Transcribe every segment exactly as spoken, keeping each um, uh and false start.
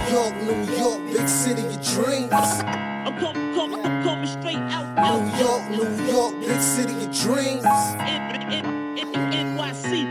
York, New York, big city of dreams. I'm coming, coming, I'm coming straight out, out. New York, New York, big city of dreams. N- N- N- N Y C.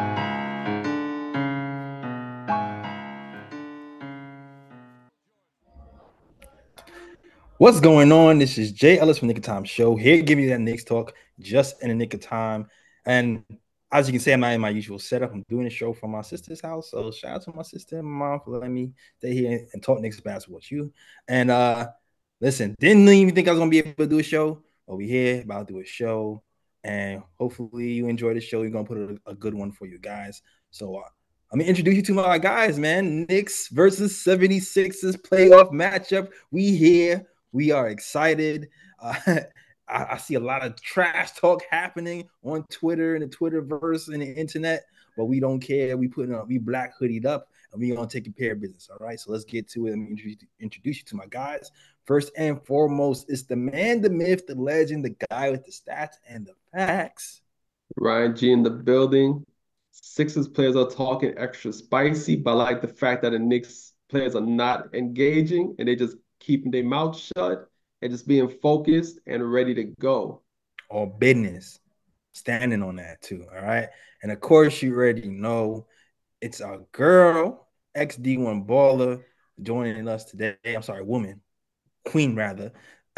What's going on? This is Jay Ellis from Nick of Time Show here, giving you that Knicks talk just in the nick of time. And as you can see, I'm not in my usual setup. I'm doing a show from my sister's house. So shout out to my sister and my mom for letting me stay here and talk Knicks basketball with you. And uh listen, didn't even think I was gonna be able to do a show, but we here about to do a show. And hopefully you enjoy the show. We're gonna put a, a good one for you guys. So uh, let me introduce you to my guys, man. Knicks versus seventy-sixers playoff matchup. We here. We are excited. Uh, I, I see a lot of trash talk happening on Twitter and the Twitterverse and the internet, but we don't care. We put on, we black hoodied up, and we gonna take care of business. All right, so let's get to it. Let me introduce, introduce you to my guys. First and foremost, it's the man, the myth, the legend, the guy with the stats and the facts. Ryan G in the building. Sixers players are talking extra spicy, but I like the fact that the Knicks players are not engaging and they just keeping their mouth shut and just being focused and ready to go. All business. Standing on that too. All right. And of course, you already know it's our girl, X D one baller, joining us today. I'm sorry, woman, queen rather.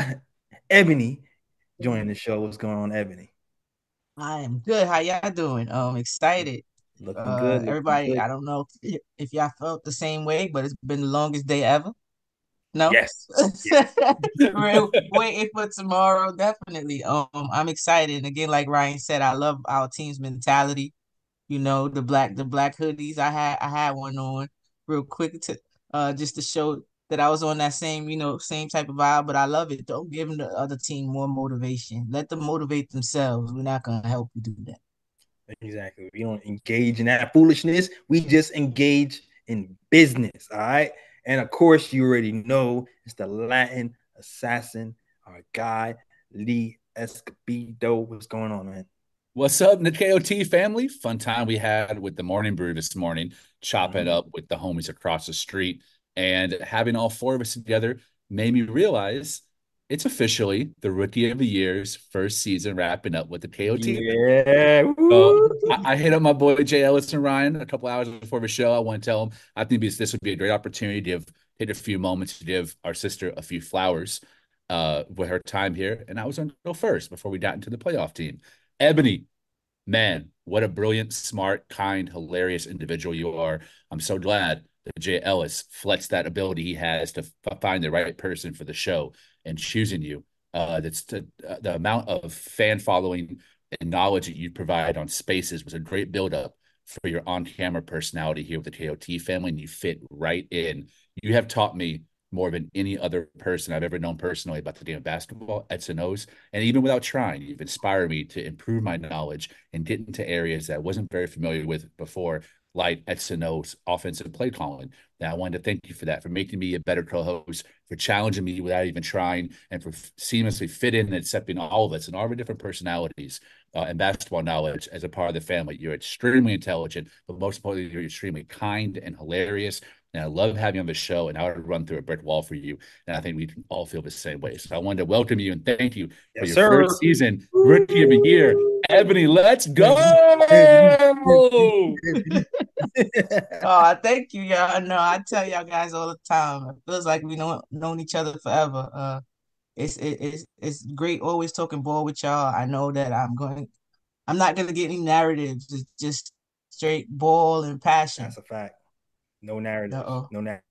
Ebony joining the show. What's going on, Ebony? I am good. How y'all doing? Um, excited. Looking Uh, good. Looking everybody, good. I don't know if, if y'all felt the same way, but it's been the longest day ever. No? Yes. We're waiting for tomorrow, definitely. Um, I'm excited. And again, like Ryan said, I love our team's mentality. You know, the black the black hoodies. I had I had one on real quick to uh just to show that I was on that same, you know, same type of vibe, but I love it. Don't give the other team more motivation. Let them motivate themselves. We're not gonna help you do that. Exactly. We don't engage in that foolishness. We just engage in business. All right. And of course, you already know it's the Latin assassin, our guy, Lee Escobedo. What's going on, man? What's up, the K O T family? Fun time we had with the morning brew this morning, chopping Mhm. up with the homies across the street, and having all four of us together made me realize it's officially the Rookie of the Year's first season wrapping up with the K O T. Yeah. So Woo. I, I hit up my boy Jay Ellis and Ryan a couple hours before the show. I want to tell him I think this, this would be a great opportunity to give, take a few moments to give our sister a few flowers uh, with her time here. And I was going to go first before we got into the playoff team. Ebony, man, what a brilliant, smart, kind, hilarious individual you are. I'm so glad that Jay Ellis flexed that ability he has to f- find the right person for the show and choosing you. Uh, that's to, uh, the amount of fan following and knowledge that you provide on Spaces was a great buildup for your on-camera personality here with the K O T family, and you fit right in. You have taught me more than any other person I've ever known personally about the game of basketball, X's and O's. And even without trying, you've inspired me to improve my knowledge and get into areas that I wasn't very familiar with before, like X's and O's offensive play calling. And I wanted to thank you for that, for making me a better co-host, for challenging me without even trying, and for seamlessly fit in and accepting all of us and all the different personalities uh, and basketball knowledge as a part of the family. You're extremely intelligent, but most importantly, you're extremely kind and hilarious. And I love having you on the show, and I would run through a brick wall for you. And I think we all feel the same way. So I wanted to welcome you and thank you for Yes, your sir. first season, Rookie of the Year. Ebony, let's go! Oh, thank you, y'all. No, I tell y'all guys all the time. It feels like we know known each other forever. Uh, it's it, it's it's great always talking ball with y'all. I know that I'm going. I'm not gonna get any narratives. It's just straight ball and passion. That's a fact. No narrative. Uh-oh. No narrative.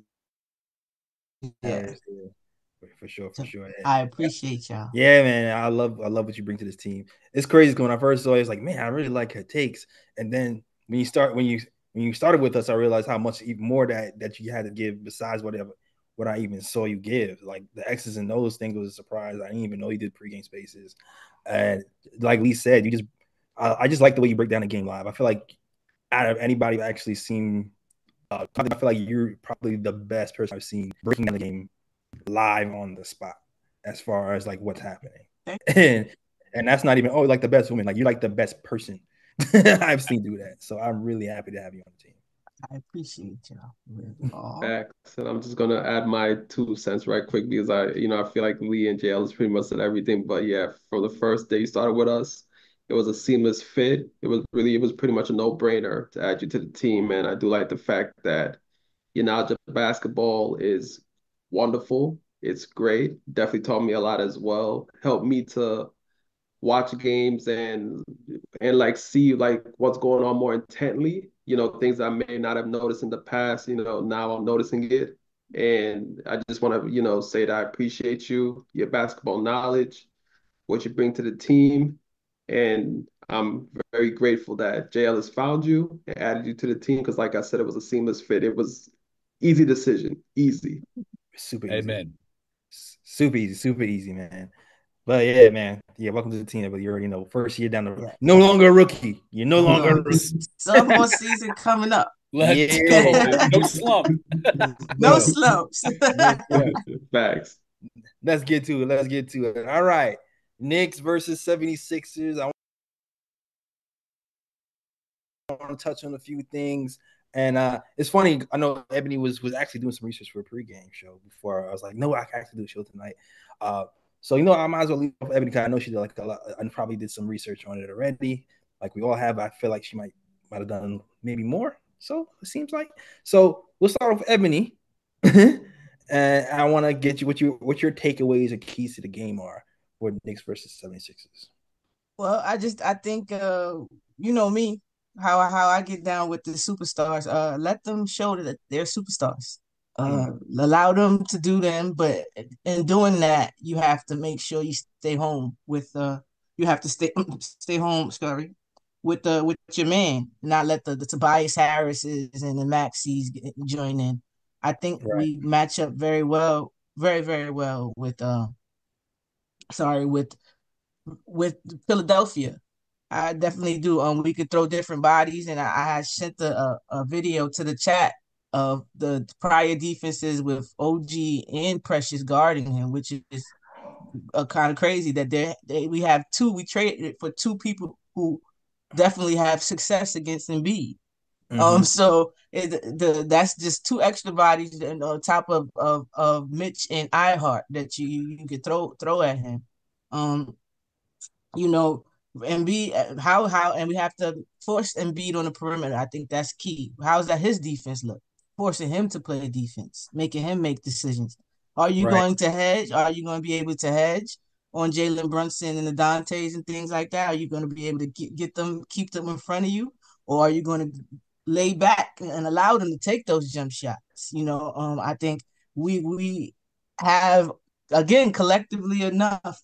Yeah. For, for sure, for So sure. I appreciate y'all. Yeah, man. I love I love what you bring to this team. It's crazy because when I first saw it, it's like, man, I really like her takes. And then when you start when you when you started with us, I realized how much even more that that you had to give besides whatever what I even saw you give. Like the X's and O's thing was a surprise. I didn't even know you did pregame spaces. And like Lee said, you just I, I just like the way you break down the game live. I feel like out of anybody who actually seen uh, I feel like you're probably the best person I've seen breaking down the game live on the spot as far as like what's happening. And and that's not even oh like the best woman. Like you're like the best person I've seen do that. So I'm really happy to have you on the team. I appreciate y'all. Aw. Facts. And I'm just gonna add my two cents right quick because I, you know, I feel like Lee and J L has pretty much said everything. But yeah, from the first day you started with us, it was a seamless fit. It was really, it was pretty much a no-brainer to add you to the team. And I do like the fact that your knowledge of basketball is wonderful. It's great. Definitely taught me a lot as well. Helped me to watch games and and like see like what's going on more intently, you know, things I may not have noticed in the past, you know, now I'm noticing it. And I just want to, you know, say that I appreciate you, your basketball knowledge, what you bring to the team. And I'm very grateful that J L has found you and added you to the team because, like I said, it was a seamless fit. It was easy decision, easy. Super easy. Amen. Super easy, super easy, man. But yeah, man. Yeah, welcome to the team. But you already know, first year down the road. Yeah. No longer a rookie. You're no longer a No, rookie. sophomore season coming up. Let's Yeah. go. No slump. No No. slumps. Facts. Let's get to it. Let's get to it. All right. Knicks versus seventy-sixers. I want to touch on a few things. And uh, it's funny. I know Ebony was was actually doing some research for a pregame show before. I was like, no, I can actually do a show tonight. Uh, so, you know, I might as well leave off Ebony because I know she did like a lot and probably did some research on it already. Like we all have. I feel like she might might have done maybe more. So it seems like. So we'll start off with Ebony. And I want to get you what you what your takeaways or keys to the game are for Knicks versus seventy-sixers. Well, I just I think uh you know me, how I how I get down with the superstars. Uh let them show that they're superstars. Uh allow them to do them, but in doing that, you have to make sure you stay home with uh you have to stay stay home, sorry, with the with your man, not let the, the Tobias Harrises and the Maxis get- join in. I think Right. we match up very well, very, very well with uh sorry, with with Philadelphia. I definitely do. Um, we could throw different bodies, and I, I had sent a, a, a video to the chat of the prior defenses with O G and Precious guarding him, which is uh, kind of crazy that they they we have two. We traded for two people who definitely have success against Embiid. Mhm. Um, so it, the that's just two extra bodies and on top of of of Mitch and Ihart that you you could throw throw at him. Um, you know, Embiid, how how and we have to force Embiid on the perimeter. I think that's key. How's that his defense look? Forcing him to play defense, making him make decisions. Are you Right. going to hedge? Are you going to be able to hedge on Jalen Brunson and the Dantes and things like that? Are you going to be able to get, get them, keep them in front of you, or are you going to lay back and allow them to take those jump shots? You know, um, I think we we have again collectively enough.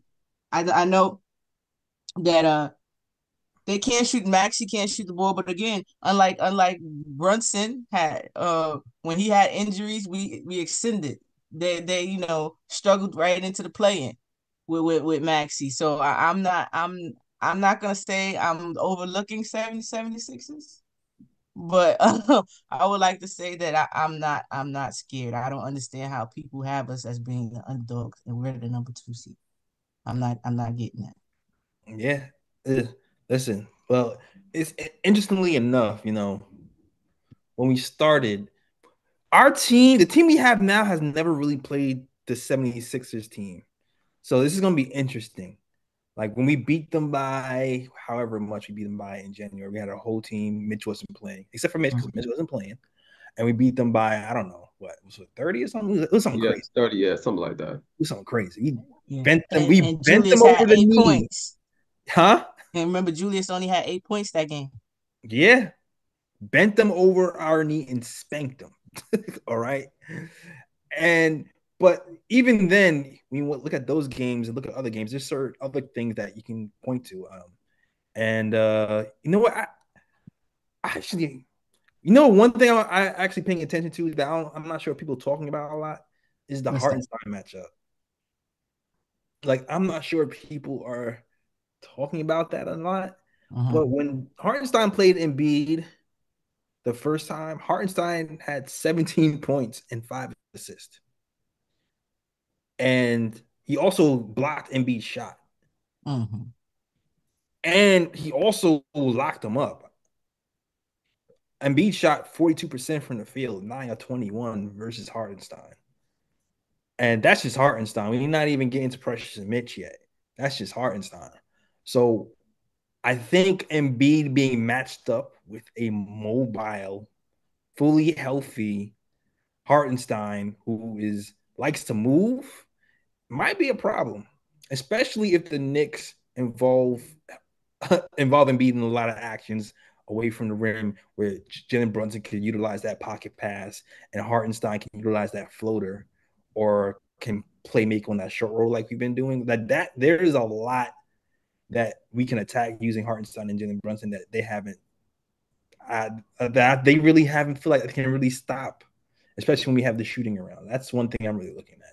I I know that uh they can't shoot max, he can't shoot the ball, but again, unlike unlike Brunson had uh when he had injuries, we we extended. They they you know struggled right into the play-in with with, with Maxi. So I, I'm not I'm I'm not gonna say I'm overlooking seventy seventy-sixers, but uh, I would like to say that I, I'm not I'm not scared. I don't understand how people have us as being the underdogs and we're the number two seed. I'm not I'm not getting that. Yeah. Uh, Listen, well, it's interestingly enough, you know, when we started, our team, the team we have now, has never really played the seventy-sixers team. So this is going to be interesting. Like when we beat them by however much we beat them by in January, we had our whole team. Mitch wasn't playing, except for Mitch because Mitch wasn't playing. And we beat them by, I don't know, what, was it thirty or something? It was something Yeah, crazy. thirty, yeah, something like that. It was something crazy. We Yeah. bent them, And, we and bent Julius them had over the eight knee. points. Huh? And remember, Julius only had eight points that game. Yeah. Bent them over our knee and spanked them. All right. And but even then, when you look at those games and look at other games, there's certain other things that you can point to. Um, and uh, you know what? I, I actually, you know, one thing I, I actually paying attention to that I I'm not sure people are talking about a lot is the What's that? Hartenstein matchup. Like, I'm not sure people are talking about that a lot. Mhm. But when Hartenstein played Embiid the first time, Hartenstein had seventeen points and five assists. And he also blocked Embiid's shot. Mhm. And he also locked him up. Embiid shot forty-two percent from the field, nine of twenty-one versus Hartenstein. And that's just Hartenstein. We're not even getting to Precious and Mitch yet. That's just Hartenstein. So I think Embiid being matched up with a mobile, fully healthy Hartenstein who is likes to move might be a problem, especially if the Knicks involve involve Embiid in a lot of actions away from the rim, where Jalen Brunson can utilize that pocket pass and Hartenstein can utilize that floater, or can play make on that short roll like we've been doing. That that there is a lot that we can attack using Hartenstein and Jalen Brunson that they haven't. Uh, that they really haven't feel like they can really stop, especially when we have the shooting around. That's one thing I'm really looking at.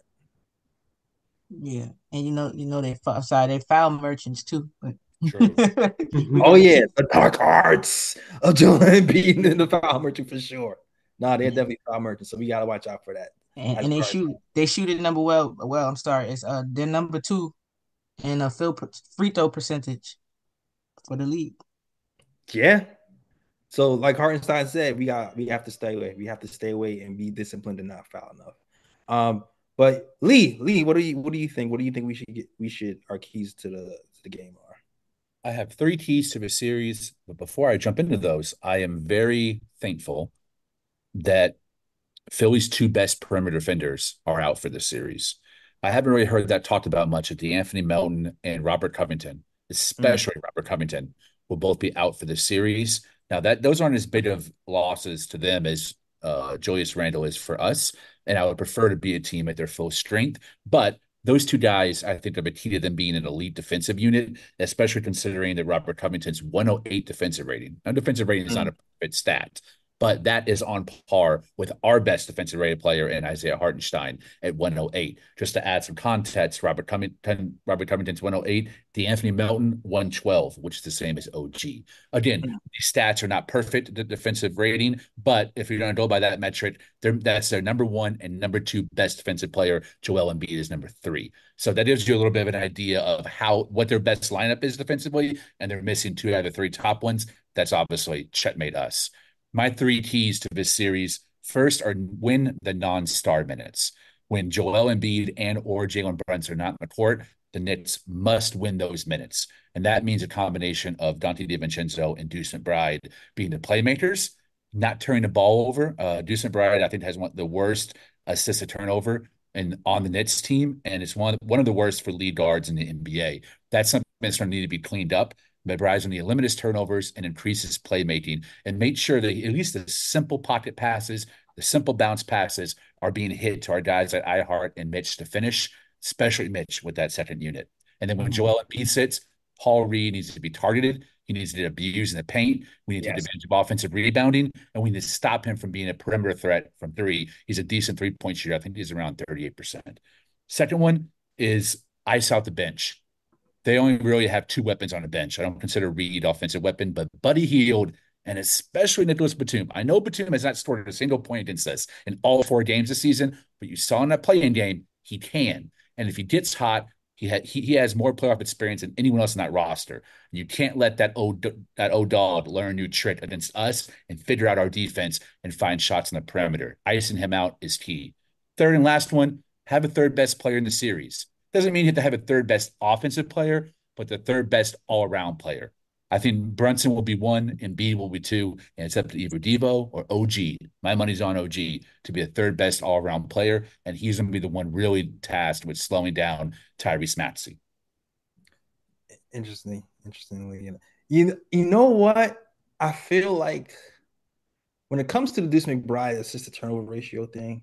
Yeah, and you know, you know they f- sorry, they foul merchants too. But True. we Oh gotta yeah, keep, the dark arts of Joel Embiid and the foul merchant for sure. No, they're definitely foul merchants, so we gotta watch out for that. and, As and they far as shoot they shoot it number well well. I'm sorry, it's uh they're number two in a field per- free throw percentage for the league. yeah. So like Hartenstein said, we got we have to stay away. We have to stay away and be disciplined and not foul enough. Um, but Lee, Lee, what do you what do you think? What do you think we should get? We should our keys to the to the game are. I have three keys to the series, but before I jump into those, I am very thankful that Philly's two best perimeter defenders are out for this series. I haven't really heard that talked about much at the Anthony Melton and Robert Covington, Mm. especially Robert Covington, will both be out for the series. Now that those aren't as big of losses to them as uh, Julius Randle is for us, and I would prefer to be a team at their full strength. But those two guys, I think, are the key to them being an elite defensive unit, especially considering that Robert Covington's one oh eight defensive rating. Now, defensive rating is not Mm. a perfect stat, but that is on par with our best defensive rated player in Isaiah Hartenstein at one oh eight. Just to add some context, Robert Covington, Robert Covington's one oh eight, D'Anthony Melton one twelve, which is the same as O G. Again, Mm. these stats are not perfect, the defensive rating, but if you're going to go by that metric, that's their number one and number two best defensive player. Joel Embiid is number three. So that gives you a little bit of an idea of how what their best lineup is defensively, and they're missing two out of the three top ones. That's obviously checkmate us. My three keys to this series first are win the non-star minutes. When Joel Embiid and or Jalen Brunson are not in the court, the Knicks must win those minutes. And that means a combination of Dante DiVincenzo and Deuce McBride being the playmakers, not turning the ball over. Uh, Deuce McBride, I think, has one of the worst assist to turnover and on the Knicks team, and it's one, one of the worst for lead guards in the N B A. That's something that's going to need to be cleaned up. McBride's going to limit his turnovers and increase his playmaking and make sure that at least the simple pocket passes, the simple bounce passes are being hit to our guys like iHeart and Mitch to finish, especially Mitch with that second unit. And then when Mhm. Joel Embiid sits, Paul Reed needs to be targeted. He needs to get abused in the paint. We need to take Yes. advantage of offensive rebounding, and we need to stop him from being a perimeter threat from three. He's a decent three-point shooter. I think he's around thirty-eight percent. Second one is ice out the bench. They only really have two weapons on the bench. I don't consider Reed offensive weapon, but Buddy Hield and especially Nicholas Batum. I know Batum has not scored a single point against us in all four games this season, but you saw in that playing game, he can. And if he gets hot, he, ha- he, he has more playoff experience than anyone else in that roster. You can't let that old that old dog learn a new trick against us and figure out our defense and find shots on the perimeter. Icing him out is key. Third and last one, have a third best player in the series. Doesn't mean you have to have a third best offensive player, but the third best all around player. I think Brunson will be one and B will be two, and it's up to either Devo or O G. My money's on O G to be a third best all around player, and he's going to be the one really tasked with slowing down Tyrese Maxey. Interesting, interestingly, you you know what? I feel like when it comes to the Deuce McBride assist to turnover ratio thing,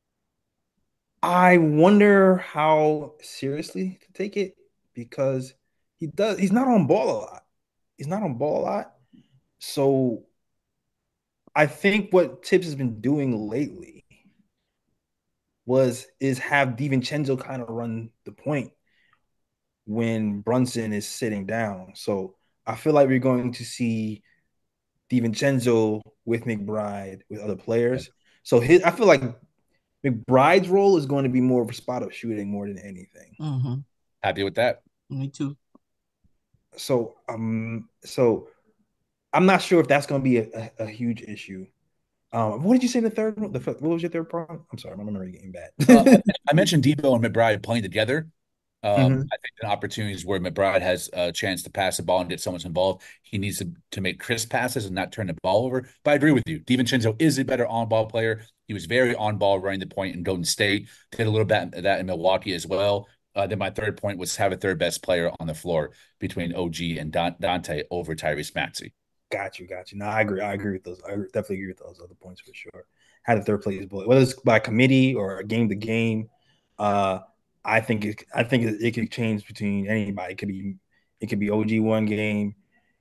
I wonder how seriously to take it because he does he's not on ball a lot. He's not on ball a lot. So I think what Tibbs has been doing lately was is have DiVincenzo kind of run the point when Brunson is sitting down. So I feel like we're going to see DiVincenzo with McBride with other players. So his I feel like McBride's role is going to be more of a spot up shooting more than anything. Mm-hmm. Happy with that? Me too. So um so I'm not sure if that's going to be a, a, a huge issue. Um, what did you say in the third one? The what was your third problem? I'm sorry, my memory getting bad. uh, I, I mentioned Debo and McBride playing together. Um, Mhm. I think the opportunities where McBride has a chance to pass the ball and get someone involved, he needs to, to make crisp passes and not turn the ball over. But I agree with you. DiVincenzo is a better on-ball player. He was very on-ball running the point in Golden State. Did a little bit of that in Milwaukee as well. Uh, then my third point was have a third best player on the floor between O G and Don, Dante over Tyrese Maxey. Got you, got you. No, I agree. I agree with those. I definitely agree with those other points for sure. Had a third place bullet, whether it's by committee or game to game. Uh, I think it. I think it, it could change between anybody. It could be. It could be O G one game.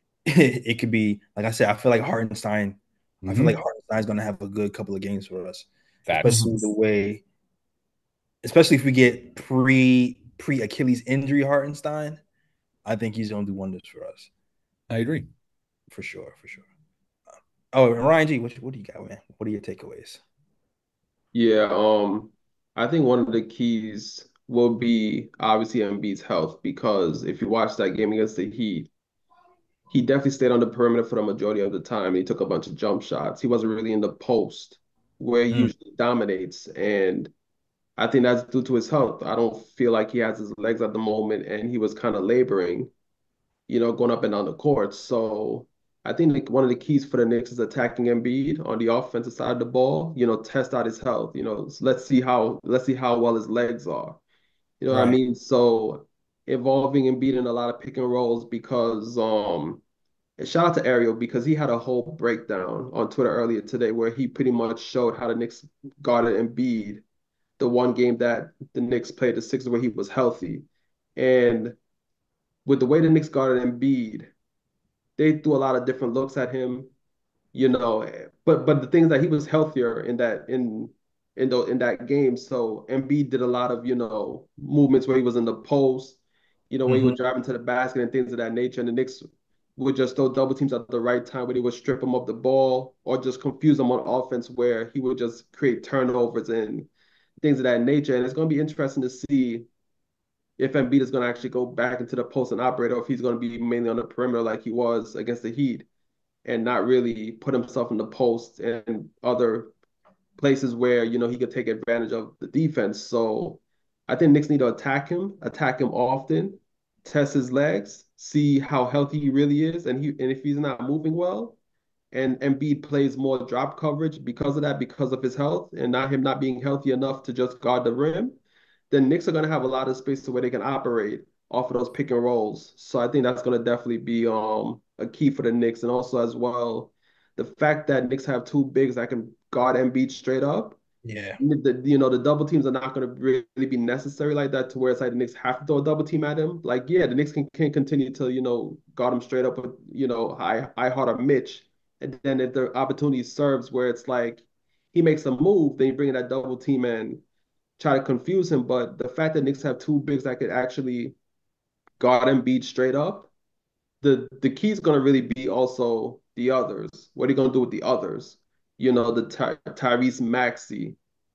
It could be like I said. I feel like Hartenstein. I feel Mhm. like Hartenstein's going to have a good couple of games for us, Facts. especially the way. Especially if we get pre pre Achilles injury Hartenstein, I think he's going to do wonders for us I agree. for sure. For sure. Oh, and Ryan G, what, what do you got, man? What are your takeaways? Yeah, um, I think one of the keys will be obviously Embiid's health because if you watch that game against the Heat, he definitely stayed on the perimeter for the majority of the time. He took a bunch of jump shots. He wasn't really in the post where he Mm. usually dominates, and I think that's due to his health. I don't feel like he has his legs at the moment, and he was kind of laboring, you know, going up and down the court. So I think like one of the keys for the Knicks is attacking Embiid on the offensive side of the ball. You know, test out his health. You know, so let's see how let's see how well his legs are. You know what I Right. mean? So involving Embiid in a lot of pick and rolls because um and shout out to Ariel because he had a whole breakdown on Twitter earlier today where he pretty much showed how the Knicks guarded Embiid the one game that the Knicks played the Sixers where he was healthy. And with the way the Knicks guarded Embiid, they threw a lot of different looks at him, you know. But but the thing is that he was healthier in that in in the, in that game. So Embiid did a lot of, you know, movements where he was in the post, you know, where he Mm-hmm. was driving to the basket and things of that nature. And the Knicks would just throw double teams at the right time where they would strip him of the ball or just confuse him on offense where he would just create turnovers and things of that nature. And it's going to be interesting to see if Embiid is going to actually go back into the post and operate or if he's going to be mainly on the perimeter like he was against the Heat and not really put himself in the post and other places where, you know, he could take advantage of the defense. So I think Knicks need to attack him, attack him often, test his legs, see how healthy he really is. And he and if he's not moving well, and Embiid plays more drop coverage because of that, because of his health, and not him not being healthy enough to just guard the rim, then Knicks are going to have a lot of space to where they can operate off of those pick and rolls. So I think that's going to definitely be um a key for the Knicks, and also as well, the fact that Knicks have two bigs that can guard Embiid straight up. Yeah. The, you know, the double teams are not going to really be necessary like that to where it's like the Knicks have to throw a double team at him. Like, yeah, the Knicks can, can continue to, you know, guard him straight up with, you know, high high heart or Mitch. And then if the opportunity serves where it's like he makes a move, then you bring in that double team and try to confuse him. But the fact that Knicks have two bigs that could actually guard and beat straight up, the the key is going to really be also the others. What are you going to do with the others? You know, the Ty Tyrese Maxey,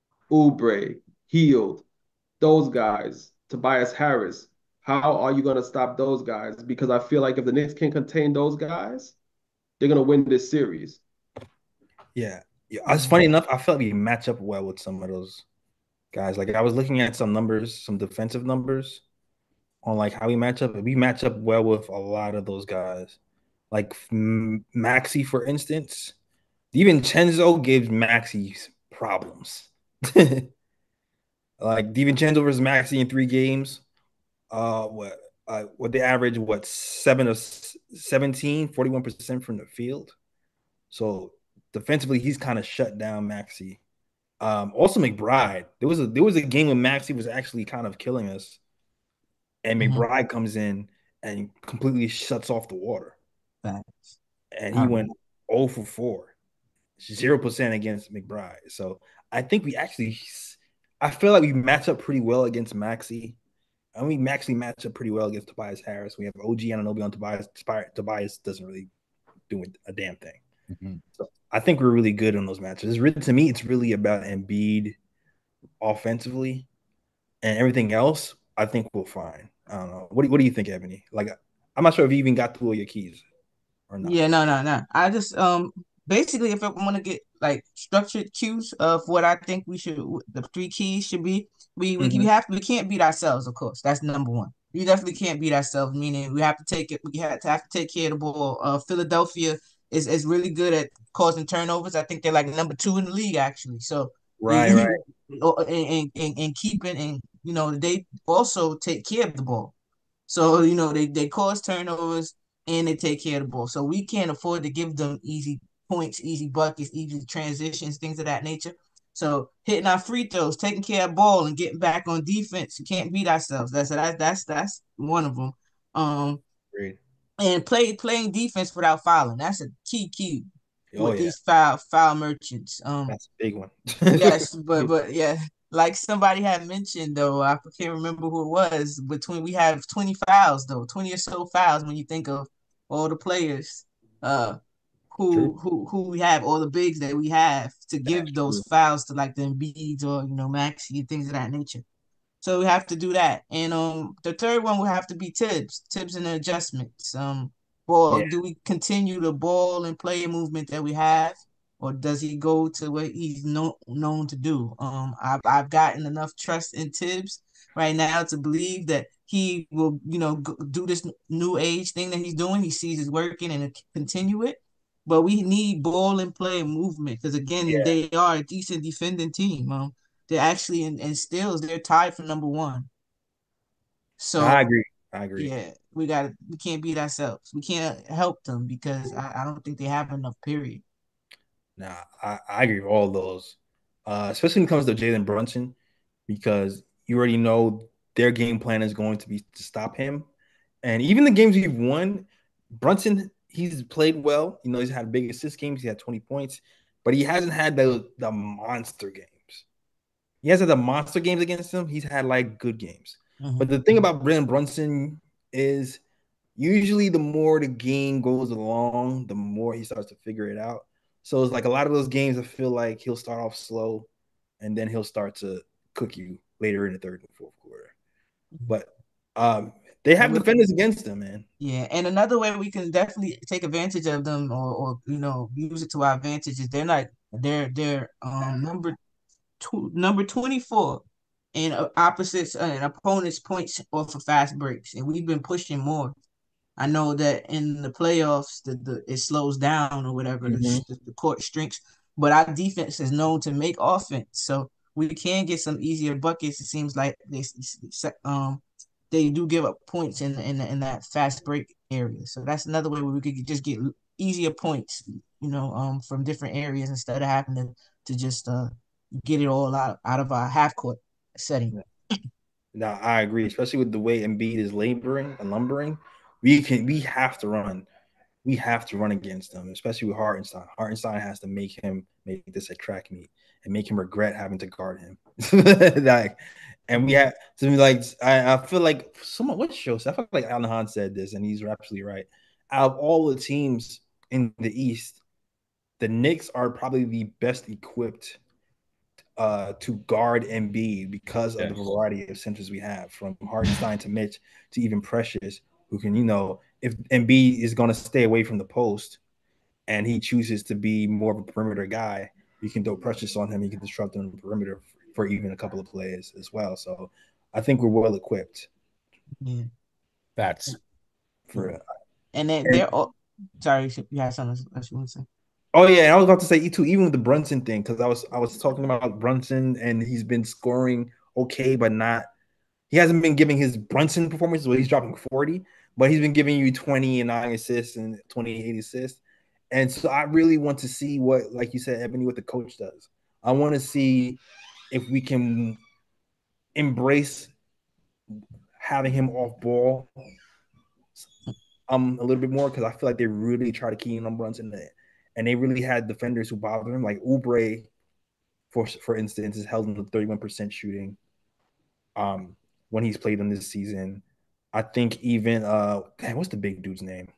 Oubre, Hield, those guys, Tobias Harris. How are you going to stop those guys? Because I feel like if the Knicks can contain those guys, they're going to win this series. Yeah. Yeah. It's funny enough, I felt like we match up well with some of those guys. Like I was looking at some numbers, some defensive numbers on like how we match up. We match up well with a lot of those guys. Like M- Maxi, for instance. Even Chenzo gives Maxi problems. Like DiVincenzo versus Maxi in three games. Uh, what? Uh, what they average? What seven of seventeen, forty-one percent from the field. So defensively, he's kind of shut down Maxi. Um, also McBride. There was a there was a game when Maxi was actually kind of killing us, and Mhm. McBride comes in and completely shuts off the water. Facts. And he Um, went zero for four, zero percent against McBride. So I think we actually, I feel like we match up pretty well against Maxi. I mean, Maxi match up pretty well against Tobias Harris. We have O G Anunoby on Tobias. Tobias doesn't really do a damn thing. Mm-hmm. So I think we're really good on those matches. It's really, to me, it's really about Embiid offensively, and everything else. I think we'll find. I don't know. What do, what do you think, Ebony? Like, I'm not sure if you even got through all your keys. or not? Yeah, no, no, no. I just um basically if I want to get like structured cues of what I think we should the three keys should be, we we, we Mhm. have we can't beat ourselves, of course. That's number one. We definitely can't beat ourselves, meaning we have to take it, we have to have to take care of the ball. Uh Philadelphia is is really good at causing turnovers. I think they're like number two in the league actually. So Right, right. they and, and, and keeping and you know they also take care of the ball. So, you know, they, they cause turnovers and they take care of the ball. So we can't afford to give them easy points, easy buckets, easy transitions, things of that nature. So hitting our free throws, taking care of the ball and getting back on defense. We can't beat ourselves. That's that's that's that's one of them. Um Great. and play playing defense without fouling. That's a key key Oh with yeah, these foul foul merchants. Um that's a big one. Yes, but but yeah, like somebody had mentioned though, I can't remember who it was. Between we have twenty fouls though, twenty or so fouls when you think of all the players uh True. who who who we have, all the bigs that we have to That's give those true. fouls to like the Embiids or you know Maxi things of that nature. So we have to do that. And um the third one will have to be Tibbs, Tibbs and the adjustments. Um Yeah. or do we continue the ball and play movement that we have? Or does he go to what he's known known to do? Um I've I've gotten enough trust in Tibbs right now to believe that he will, you know, go, do this new age thing that he's doing. He sees it's working and continue it. But we need ball and play and movement because again, Yeah. they are a decent defending team. Um, they're actually in, in steals, they're tied for number one. No, I So agree. I agree. yeah, we got to we can't beat ourselves. We can't help them because I, I don't think they have enough. Period. Nah, I, I agree with all those. Uh, especially when it comes to Jalen Brunson, because you already know their game plan is going to be to stop him. And even the games we've won, Brunson, he's played well. You know, he's had big assist games. He had twenty points, but he hasn't had the the monster games. He hasn't had the monster games against him. He's had like good games. But Mm-hmm. the thing about Jalen Brunson is usually the more the game goes along, the more he starts to figure it out. So it's like a lot of those games, I feel like he'll start off slow and then he'll start to cook you later in the third and fourth quarter. But um, they And have with defenders against them, man. yeah, and another way we can definitely take advantage of them or, or you know use it to our advantage is they're not they're they're um number two number twenty four in uh, opposites uh, and opponents points off of fast breaks, and we've been pushing more. I know that in the playoffs, the, the it slows down or whatever the, Mm-hmm. the, the court shrinks, but our defense is known to make offense, so we can get some easier buckets. It seems like they um they do give up points in in in that fast break area, so that's another way where we could just get easier points, you know, um from different areas instead of having to to just uh get it all out out of our half court setting. No, I agree, especially with the way Embiid is laboring and lumbering. We can we have to run. We have to run against them, especially with Hartenstein. Hartenstein has to make him make this a track meet and make him regret having to guard him. like, and we have to be like, I, I feel like someone what show? I feel like Alan Hahn said this, and he's absolutely right. Out of all the teams in the East, the Knicks are probably the best equipped uh, to guard Embiid because of the Yes. variety of centers we have, from Hartenstein to Mitch to even Precious, who can, you know, if Embiid is going to stay away from the post and he chooses to be more of a perimeter guy, you can throw Precious on him. You can disrupt him on the perimeter for even a couple of plays as well. So I think we're well equipped Yeah. Facts. for it. And then they're all sorry, you had something else you want to say. Oh yeah, and I was about to say too, even with the Brunson thing, because I was I was talking about Brunson and he's been scoring okay, but not he hasn't been giving his Brunson performances where he's dropping forty, but he's been giving you twenty and nine assists and twenty-eight assists. And so I really want to see what, like you said, Ebony, what the coach does. I want to see if we can embrace having him off ball um a little bit more, because I feel like they really try to key in on Brunson, and they really had defenders who bothered him, like Oubre, for for instance, is held in the thirty-one percent shooting um when he's played in this season. I think even uh man, what's the big dude's name?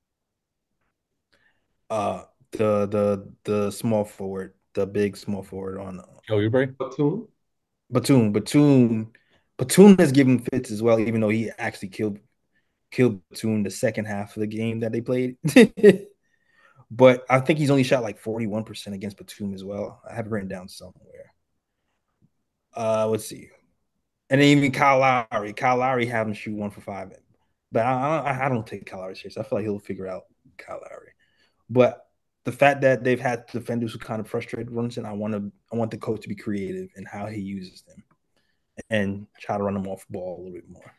Uh the the the small forward, the big small forward on uh, Joe Oubre? Batum. Batum. Batum Batum has given fits as well, even though he actually killed killed Batum the second half of the game that they played. But I think he's only shot like forty-one percent against Batum as well. I have it written down somewhere. Uh, let's see. And then even Kyle Lowry. Kyle Lowry had him shoot one for five. But I, I, I don't take Kyle Lowry serious. I feel like he'll figure out Kyle Lowry. But the fact that they've had defenders who kind of frustrated Brunson, I want to I want the coach to be creative in how he uses them and try to run them off the ball a little bit more.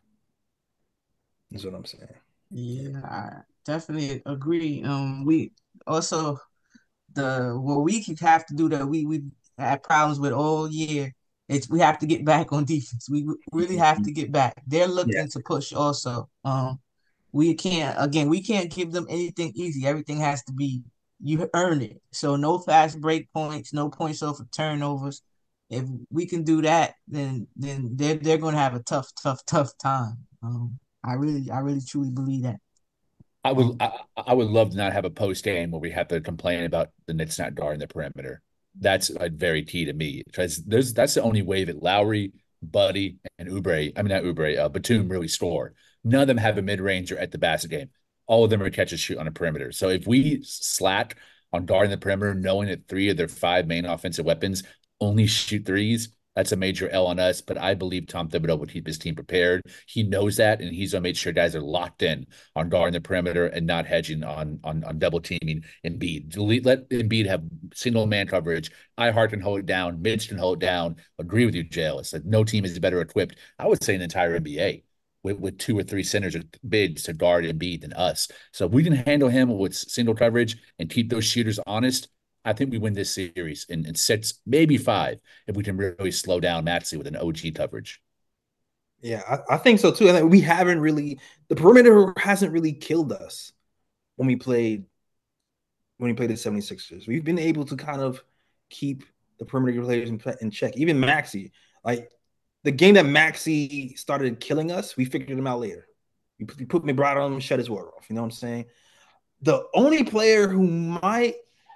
That's what I'm saying. Yeah, I definitely agree. Um, we also the what we have to do that we we had problems with all year. It's we have to get back on defense. We really have to get back. They're Yeah. looking to push also. Um, we can't again. We can't give them anything easy. Everything has to be you earn it. So no fast break points, no points off of turnovers. If we can do that, then then they're they're going to have a tough, tough, tough time. Um, I really, I really truly believe that. I would Um, I, I would love to not have a post game where we have to complain about the Knicks not guarding the perimeter. That's uh, very key to me because there's that's the only way that Lowry, Buddy, and Oubre, I mean not Oubre, uh, Batum really score. None of them have a mid range or at the basket game. All of them are catch and shoot on a perimeter. So if we slack on guarding the perimeter, knowing that three of their five main offensive weapons only shoot threes, that's a major L on us. But I believe Tom Thibodeau will keep his team prepared. He knows that, and he's gonna make sure guys are locked in on guarding the perimeter and not hedging on on, on double teaming Embiid. Delete, let Embiid have single man coverage. I Hart can hold it down. Mitch can hold it down. Agree with you, Jay Ellis. Like no team is better equipped. I would say in the entire N B A with, with two or three centers or bigs to guard Embiid than us. So if we can handle him with single coverage and keep those shooters honest, I think we win this series in, in six, maybe five, if we can really slow down Maxey with an O G coverage. Yeah, I, I think so too. And we haven't really the perimeter hasn't really killed us when we played when we played the 76ers. We've been able to kind of keep the perimeter players in, in check. Even Maxey, like the game that Maxey started killing us, we figured him out later. We put, we put McBride on him, shut his water off. You know what I'm saying? The only player who might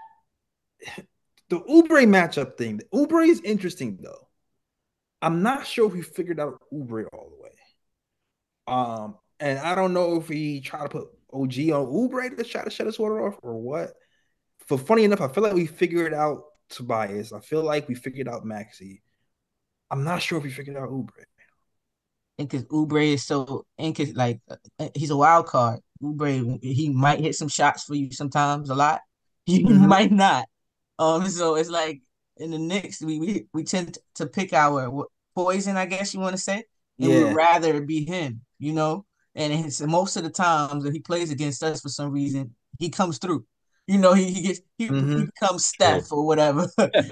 the Oubre matchup thing. The Oubre is interesting though. I'm not sure if we figured out Oubre all the way. Um, and I don't know if he tried to put O G on Oubre to try to shut his water off or what. For funny enough, I feel like we figured out Tobias. I feel like we figured out Maxey. I'm not sure if we figured out Oubre. and because Oubre is so, and cause like uh, he's a wild card. Oubre, he might hit some shots for you sometimes, a lot. He Mhm. might not. Um, so it's like in the Knicks, we we, we tend to pick our what, poison, I guess you want to say, and we would Yeah. rather it be him, you know. And it's, most of the times that he plays against us for some reason, he comes through. You know, he, he gets he, he Mm-hmm. becomes True. Steph or whatever.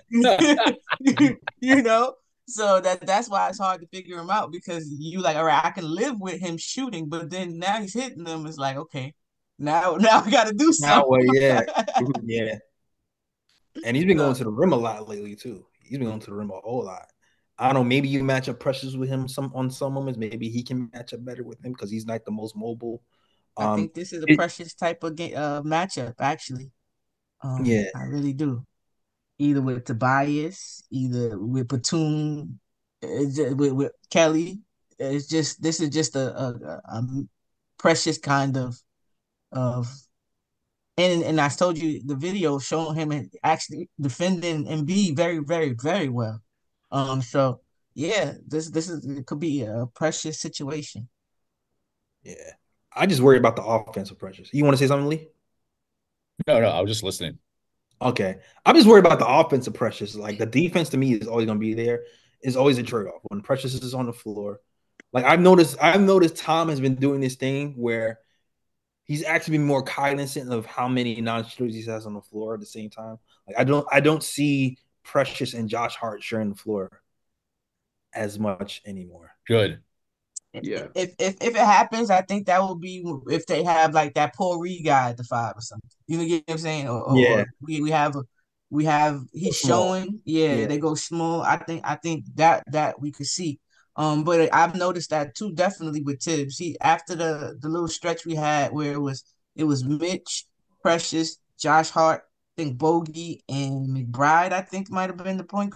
You know, so that that's why it's hard to figure him out because you like, all right, I can live with him shooting, but then now he's hitting them. It's like, okay, now now we got to do Now, something. well, yeah, yeah. And he's been going So, to the rim a lot lately too. He's been going to the rim a whole lot. I don't know. Maybe you match up pressures with him some on some moments. Maybe he can match up better with him because he's not the most mobile. I Um, think this is a it, precious type of game, uh, matchup, actually. Um, yeah, I really do. Either with Tobias, either with Batum, it's just, with, with Kelly. It's just this is just a, a, a precious kind of of and and I told you the video showing him actually defending Embiid very, very, very well. Um, so yeah, this this is it could be a precious situation. yeah. I just worry about the offensive pressures. You want to say something, Lee? No, no, I was just listening. Okay. I'm just worried about the offensive pressures. Like the defense to me is always going to be there. It's always a trade off when Precious is on the floor. Like I've noticed, I've noticed Tom has been doing this thing where he's actually been more cognizant of how many non-shooters he has on the floor at the same time. Like I don't, I don't see Precious and Josh Hart sharing the floor as much anymore. Good. Yeah. If if if it happens, I think that will be if they have like that Paul Reed guy at the five or something. You know what I'm saying? Or, or, Yeah, or we we have a we have he's small. showing, yeah, Yeah, they go small. I think I think that that we could see. Um, but I've noticed that too, definitely with Tibbs. He after the the little stretch we had where it was it was Mitch, Precious, Josh Hart, I think Bogey and McBride, I think might have been the point guard.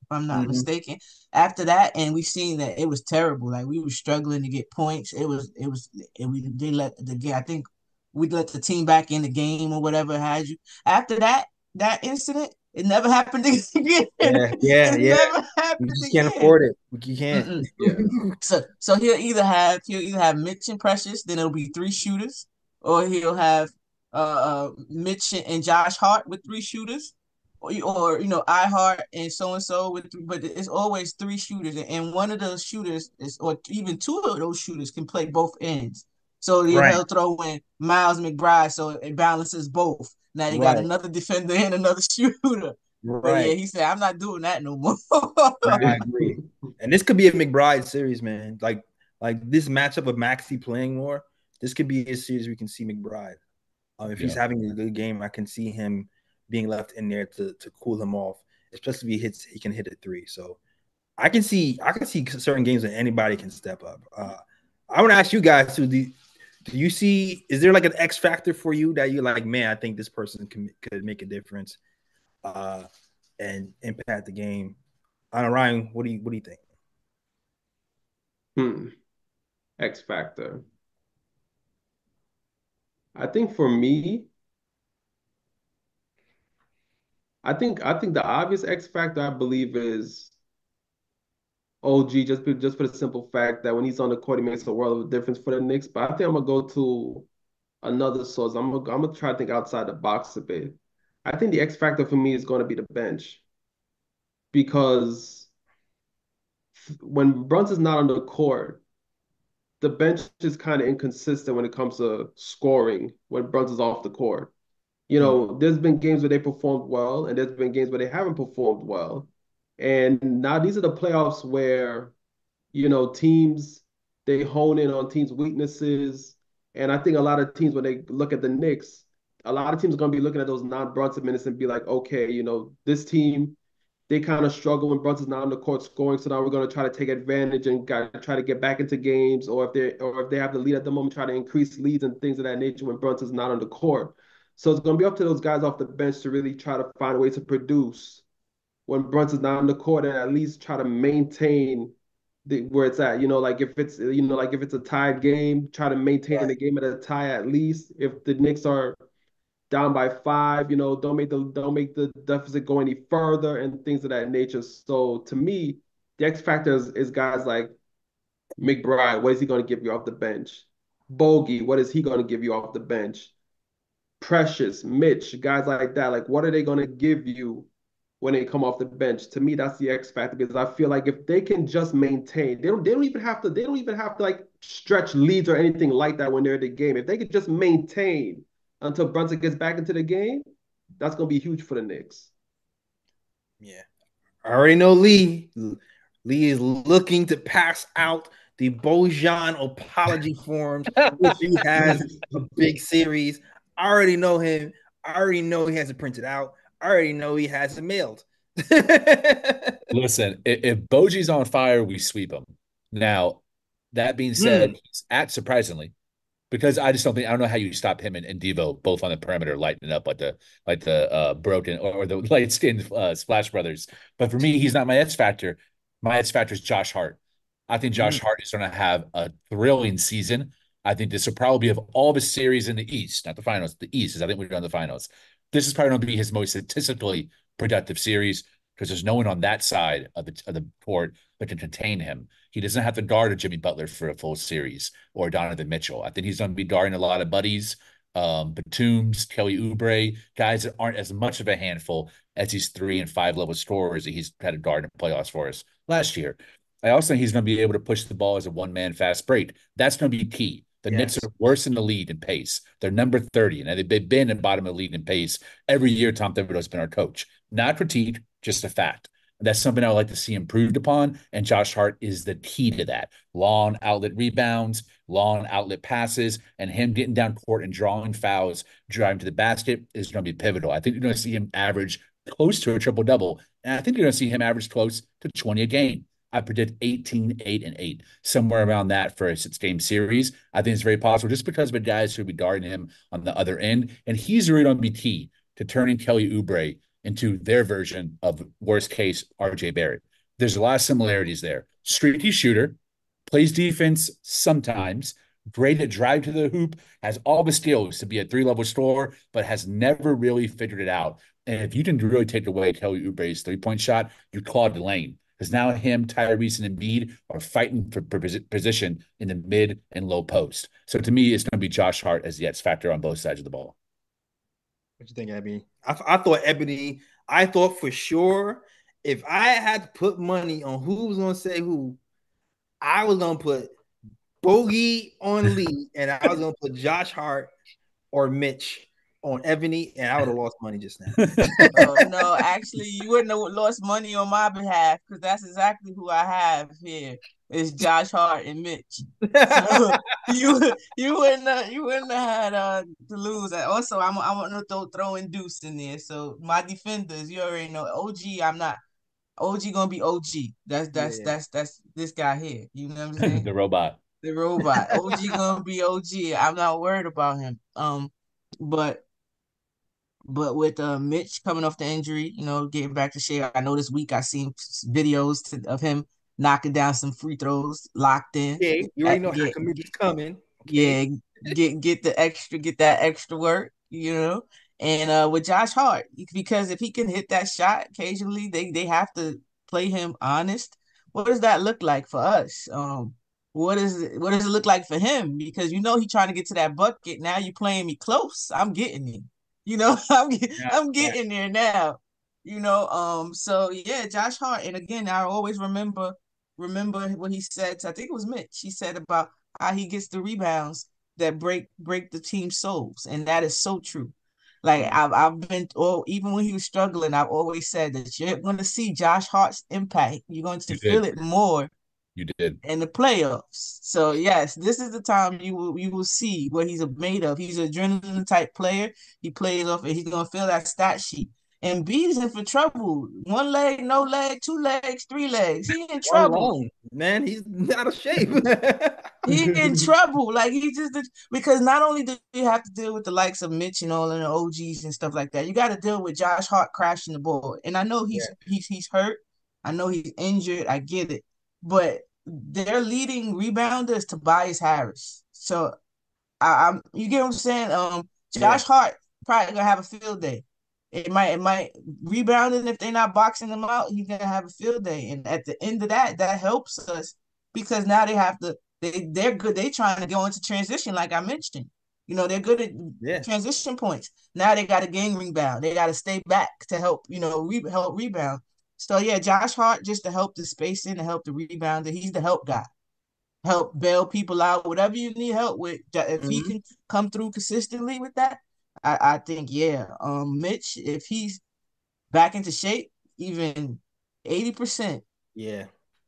I'm not Mhm. mistaken. After that, and we've seen that it was terrible. Like we were struggling to get points. It was it was and we they let the game. I think we let the team back in the game or whatever had you. After that that incident, it never happened again. Yeah, yeah, It yeah. never You happened just can't again. afford it. You can't. Mm-mm. Yeah. So so he'll either have he'll either have Mitch and Precious, then it'll be three shooters, or he'll have uh, uh Mitch and Josh Hart with three shooters, or or you know I Hart and so and so with, but it's always three shooters, and one of those shooters is, or even two of those shooters can play both ends. So Right, he'll throw in Miles McBride, so it balances both. Now you got right, another defender and another shooter. But yeah, right, he said, I'm not doing that no more. right. I agree. And this could be a McBride series, man. Like, like this matchup of Maxey playing more. This could be a series we can see McBride. Um, if he's Yeah. having a good game, I can see him being left in there to to cool him off, especially if he hits, he can hit a three. So I can see, I can see certain games that anybody can step up. Uh, I want to ask you guys too. Do, do you see? Is there like an X factor for you that you're like, man, I think this person can could make a difference, uh, and impact the game? I don't know, Ryan. What do you what do you think? Hmm. X factor. I think for me, I think I think the obvious X factor I believe is O G, just for, just for the simple fact that when he's on the court, he makes a world of a difference for the Knicks. But I think I'm gonna go to another source. I'm gonna I'm gonna try to think outside the box a bit. I think the X factor for me is going to be the bench because when Brunson's not on the court, the bench is kind of inconsistent when it comes to scoring when Brunson's off the court. You Mm. know, there's been games where they performed well, and there's been games where they haven't performed well. And now these are the playoffs where, you know, teams they hone in on teams' weaknesses. And I think a lot of teams, when they look at the Knicks, a lot of teams are going to be looking at those non-Brunson minutes and be like, okay, you know, this team, they kind of struggle when Brunson's not on the court scoring. So now we're going to try to take advantage and got, try to get back into games, or if they or if they have the lead at the moment, try to increase leads and things of that nature when Brunson's not on the court. So it's going to be up to those guys off the bench to really try to find a way to produce when Brunson's not on the court, and at least try to maintain the, where it's at. You know, like if it's you know like if it's a tied game, try to maintain Right. the game at a tie at least. If the Knicks are down by five, you know, don't make the don't make the deficit go any further and things of that nature. So to me, the X factor is, is guys like McBride. What is he going to give you off the bench? Bogey, what is he going to give you off the bench? Precious, Mitch, guys like that. Like, what are they going to give you when they come off the bench? To me, that's the X factor because I feel like if they can just maintain, they don't they don't even have to they don't even have to like stretch leads or anything like that when they're in the game. If they could just maintain until Brunson gets back into the game, that's gonna be huge for the Knicks. Yeah, I already know Lee. Lee is looking to pass out the Bojan apology forms, which he has a big series. I already know him. I already know he has it printed out. I already know he has it mailed. Listen, if, if Boji's on fire, we sweep him. Now, that being said, Mm. he's at surprisingly because I just don't think I don't know how you stop him and, and Devo both on the perimeter lighting up like the like the uh broken or, or the light skinned uh, Splash Brothers. But for me, he's not my X factor. My X factor is Josh Hart. I think Josh Mm. Hart is going to have a thrilling season. I think this will probably be of all the series in the East, not the finals, the East, because I think we're done the finals. This is probably going to be his most statistically productive series because there's no one on that side of the of the court that can contain him. He doesn't have to guard a Jimmy Butler for a full series or Donovan Mitchell. I think he's going to be guarding a lot of buddies, um, Batums, Kelly Oubre, guys that aren't as much of a handful as these three and five level scorers that he's had to guard in playoffs for us last year. I also think he's going to be able to push the ball as a one man fast break. That's going to be key. The Yes. Knicks are worse in the league in pace. They're number thirty, and they've been in bottom of the league in pace every year. Tom Thibodeau's been our coach. Not critique, just a fact. That's something I would like to see improved upon, and Josh Hart is the key to that. Long outlet rebounds, long outlet passes, and him getting down court and drawing fouls, driving to the basket is going to be pivotal. I think you're going to see him average close to a triple-double, and I think you're going to see him average close to twenty a game. I predict eighteen, eight, and eight, somewhere around that for a six-game series. I think it's very possible just because of the guys who will be guarding him on the other end, and he's really going to be key to turning Kelly Oubre into their version of worst case R J Barrett. there's a lot of similarities there. Streaky shooter, plays defense sometimes, great at drive to the hoop, has all the skills to be a three-level scorer, but has never really figured it out. And if you can really take away Kelly Oubre's three-point shot, you clogged the lane. Because now him, Tyrese, and Embiid are fighting for, for position in the mid and low post. So to me, it's going to be Josh Hart as the X factor on both sides of the ball. What you think, Ebony? I, I thought Ebony, I thought for sure if I had to put money on who was going to say who, I was going to put Bogey on Lee, and I was going to put Josh Hart or Mitch on Ebony, and I would have lost money just now. Oh, no, actually, you wouldn't have lost money on my behalf because that's exactly who I have here. It's Josh Hart and Mitch. So you you wouldn't have, you wouldn't have had uh, to lose. Also, I'm I want to throw throw in Deuce in there. So my defenders, you already know. O G, I'm not. O G gonna be O G. That's that's Yeah. that's that's this guy here. You know what I'm saying? The robot. The robot. O G gonna be O G. I'm not worried about him. Um, but but with uh Mitch coming off the injury, you know, getting back to shape. I know this week I seen videos to, of him knocking down some free throws, locked in. Okay, you already know Get- how is coming. Yeah, get get the extra, get that extra work, you know. And uh with Josh Hart, because if he can hit that shot occasionally, they they have to play him honest. What does that look like for us? Um, what is it, what does it look like for him? Because you know he's trying to get to that bucket. Now you playing me close. I'm getting it. You know, I'm get- Yeah, I'm getting there now. You know, um, so yeah, Josh Hart, and again, I always remember remember what he said. To, I think it was Mitch. He said about how he gets the rebounds that break break the team's souls, and that is so true. Like I've I've been, or even when he was struggling, I've always said that you're going to see Josh Hart's impact. You're going to You feel did. it more You did. in the playoffs. So yes, this is the time you will you will see what he's made of. He's an adrenaline type player. He plays off, and he's gonna feel that stat sheet. And B's in for trouble. One leg, no leg, two legs, three legs. He in trouble. Alone. Man, he's out of shape. He in trouble. Like he just because not only do you have to deal with the likes of Mitch and all and the O Gs and stuff like that, you got to deal with Josh Hart crashing the ball. And I know he's yeah. he's he's hurt. I know he's injured. I get it. But their leading rebounder is Tobias Harris. So I, I'm you get what I'm saying? Um Josh yeah. Hart probably gonna have a field day. It might it might rebounding if they're not boxing them out, he's gonna have a field day. And at the end of that, that helps us because now they have to they they're good. They trying to go into transition, like I mentioned. You know, they're good at yeah. transition points. Now they got a gang rebound. They got to stay back to help, you know, re- help rebound. So yeah, Josh Hart just to help the spacing, to help the rebound. He's the help guy. Help bail people out, whatever you need help with. If mm-hmm. he can come through consistently with that, I, I think yeah. Um, Mitch, if he's back into shape, even eighty percent, yeah.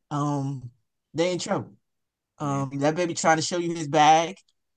Um, they in trouble. Um, that baby trying to show you his bag.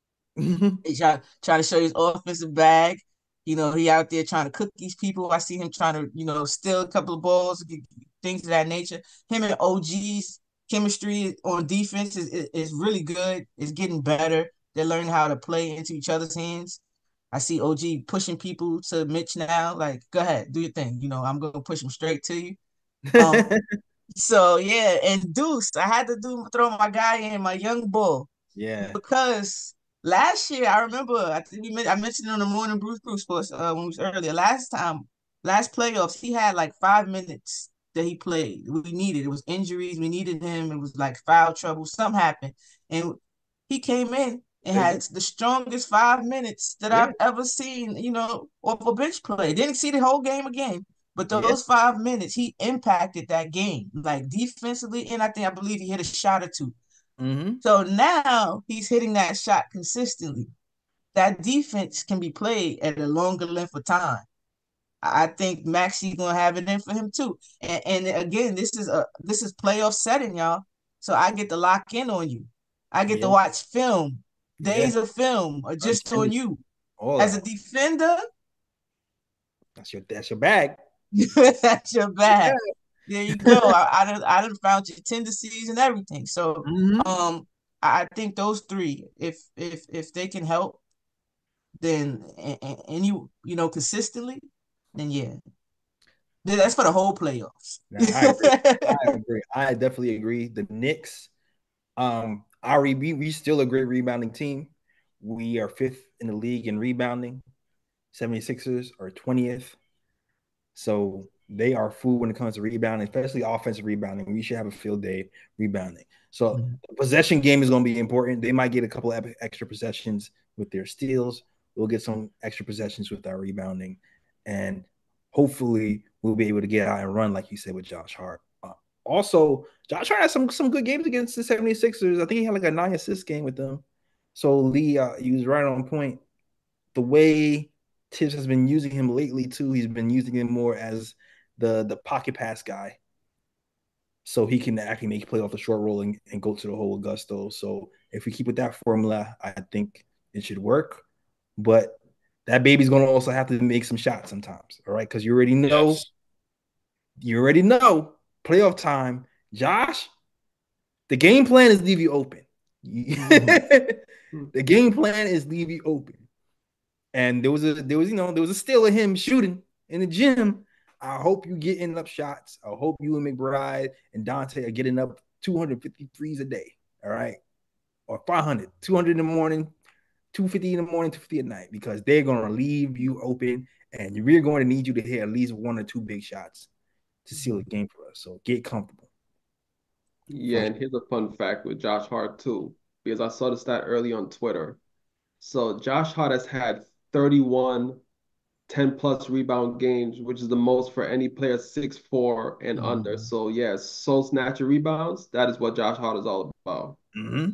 He try, trying to show you his offensive bag. You know, he out there trying to cook these people. I see him trying to, you know, steal a couple of balls, things of that nature. Him and O G's chemistry on defense is, is, is really good. It's getting better. They're learning how to play into each other's hands. I see O G pushing people to Mitch now. Like, go ahead, do your thing. You know, I'm going to push him straight to you. Um, so, yeah, and Deuce, I had to do throw my guy in, my young bull. Yeah. Because last year, I remember, I think we I mentioned it on the morning Bruce Bruce Sports uh, when it was earlier. Last time, last playoffs, he had like five minutes that he played. We needed. It was injuries. We needed him. It was like foul trouble. Something happened. And he came in and had the strongest five minutes that yeah. I've ever seen, you know, off a bench play. Didn't see the whole game again. But those yeah. five minutes, he impacted that game, like defensively. And I think, I believe he hit a shot or two. Mm-hmm. So now he's hitting that shot consistently. That defense can be played at a longer length of time. I think Maxi's gonna have it in for him too. And, and again, this is a this is playoff setting, y'all. So I get to lock in on you. I get yeah. to watch film, days yeah. of film, or just on you. All As that. a defender, that's your that's your bag. That's your bag. Yeah. There you go. I, I done I done found your tendencies and everything. So mm-hmm. um I think those three, if if if they can help, then and, and you you know consistently, then yeah. That's for the whole playoffs. Nah, I agree. I agree. I definitely agree. The Knicks, um, our we we still a great rebounding team. We are fifth in the league in rebounding. 76ers are twentieth. So they are food when it comes to rebounding, especially offensive rebounding. We should have a field day rebounding. So Mhm. the possession game is going to be important. They might get a couple of extra possessions with their steals. We'll get some extra possessions with our rebounding. And hopefully we'll be able to get out and run, like you said, with Josh Hart. Uh, also, Josh Hart had some, some good games against the 76ers. I think he had like a nine assist game with them. So Lee, uh, he was right on point. The way Tibbs has been using him lately too, he's been using him more as the the pocket pass guy, so he can actually make play off the short roll and, and go to the hole with gusto. So if we keep with that formula, I think it should work. But that baby's going to also have to make some shots sometimes, all right? Because you already know, Yes. you already know, playoff time, Josh. The game plan is leave you open. The game plan is leave you open. And there was a there was you know there was a still of him shooting in the gym. I hope you getting up shots. I hope you and McBride and Dante are getting up two hundred fifty threes a day. All right, or five hundred, two hundred in the morning, two fifty in the morning, two fifty at night, because they're gonna leave you open, and we're going to need you to hit at least one or two big shots to seal the game for us. So get comfortable. Yeah, and here's a fun fact with Josh Hart too, because I saw the stat early on Twitter. So Josh Hart has had thirty-one ten plus rebound games, which is the most for any player six four and Mhm. under. So yeah, soul snatcher rebounds, that is what Josh Hart is all about. Mm-hmm.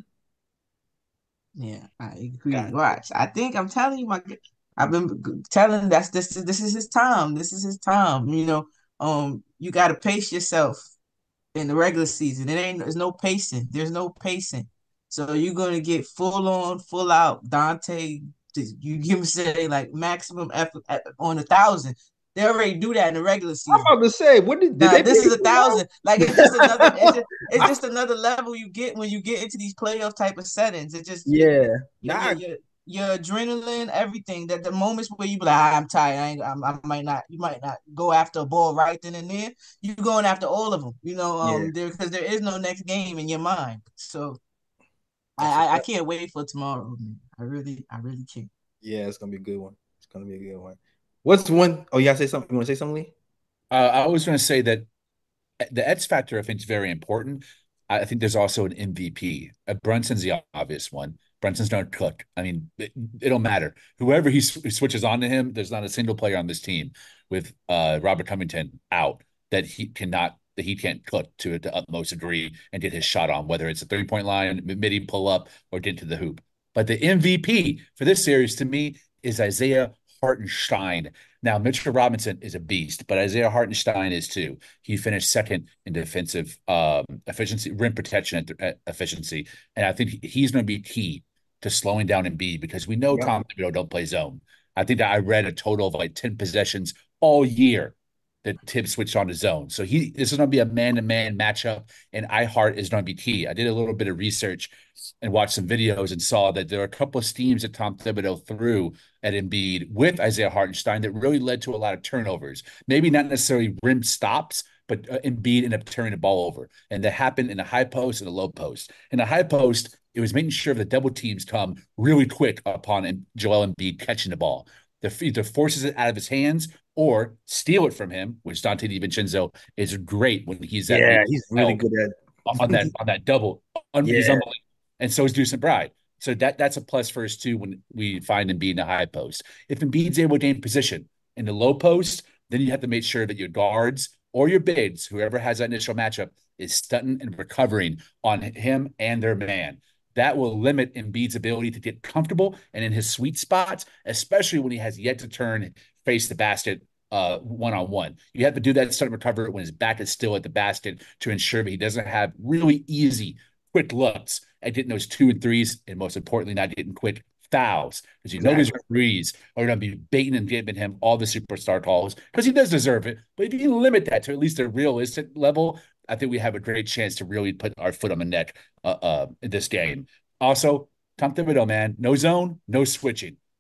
Yeah, I agree. Got it. Watch. I think I'm telling you, my I've been g- telling that's this is this is his time. This is his time. You know, um, you got to pace yourself in the regular season. It ain't there's no pacing. There's no pacing. So you're gonna get full on, full out. Dante, you give me say like maximum effort at- on a thousand. They already do that in the regular I'm season. about to say, what did, did Nah, they this play is a for y'all? thousand. Like it's just another. It's just, it's just another level you get when you get into these playoff type of settings. It just it, Yeah, your, nah, your your your adrenaline, everything. That the moments where you be like, "Ah, I'm tired. I, ain't, I'm, I might not. You might not go after a ball right then and there. You going after all of them. You know, yeah, um, there because there is no next game in your mind. So that's a I, I I fact. can't wait for tomorrow. Man. I really I really can't. Yeah, it's gonna be a good one. It's gonna be a good one. What's one? Oh, you gotta say something. You want to say something, Lee? Uh, I was going to say that the X factor, I think, is very important. I think there's also an M V P. Uh, Brunson's the obvious one. Brunson's not cook. I mean, it, it don't matter. Whoever he, sw- switches on to him, there's not a single player on this team with uh, Robert Covington out that he cannot that he can't cook to the utmost degree and get his shot on, whether it's a three point line, midi pull up, or get to the hoop. But the M V P for this series to me is Isaiah Hartenstein. Now, Mitchell Robinson is a beast, but Isaiah Hartenstein is too. He finished second in defensive um, efficiency, rim protection at, at efficiency, and I think he's going to be key to slowing down Embiid because we know Yep. Tom Thibodeau don't play zone. I think that I read a total of like ten possessions all year that Tibbs switched on to zone. So he this is going to be a man-to-man matchup, and iHeart is going to be key. I did a little bit of research and watched some videos and saw that there are a couple of schemes that Tom Thibodeau threw at Embiid with Isaiah Hartenstein that really led to a lot of turnovers. Maybe not necessarily rim stops, but uh, Embiid ended up turning the ball over. And that happened in the high post and the low post. In the high post, it was making sure the double teams come really quick upon Joel Embiid catching the ball. The either forces it out of his hands or steal it from him, which Dante DiVincenzo is great when he's at Yeah, he's really help good at. on that on that double. Un- He's Yeah, unbelievable. And so is Deuce McBride. So that that's a plus for us too when we find Embiid in the high post. If Embiid's able to gain position in the low post, then you have to make sure that your guards or your bigs, whoever has that initial matchup, is stunting and recovering on him and their man. That will limit Embiid's ability to get comfortable and in his sweet spots, especially when he has yet to turn face the basket uh one-on-one. You have to do that stunt recover when his back is still at the basket to ensure that he doesn't have really easy, quick looks at getting those two and threes, and most importantly, not getting quick fouls. Because you know these exactly. referees are going to be baiting and giving him all the superstar calls because he does deserve it. But if you can limit that to at least a realistic level, I think we have a great chance to really put our foot on the neck uh, uh, in this game. Also, Tom Thibodeau, man, no zone, no switching.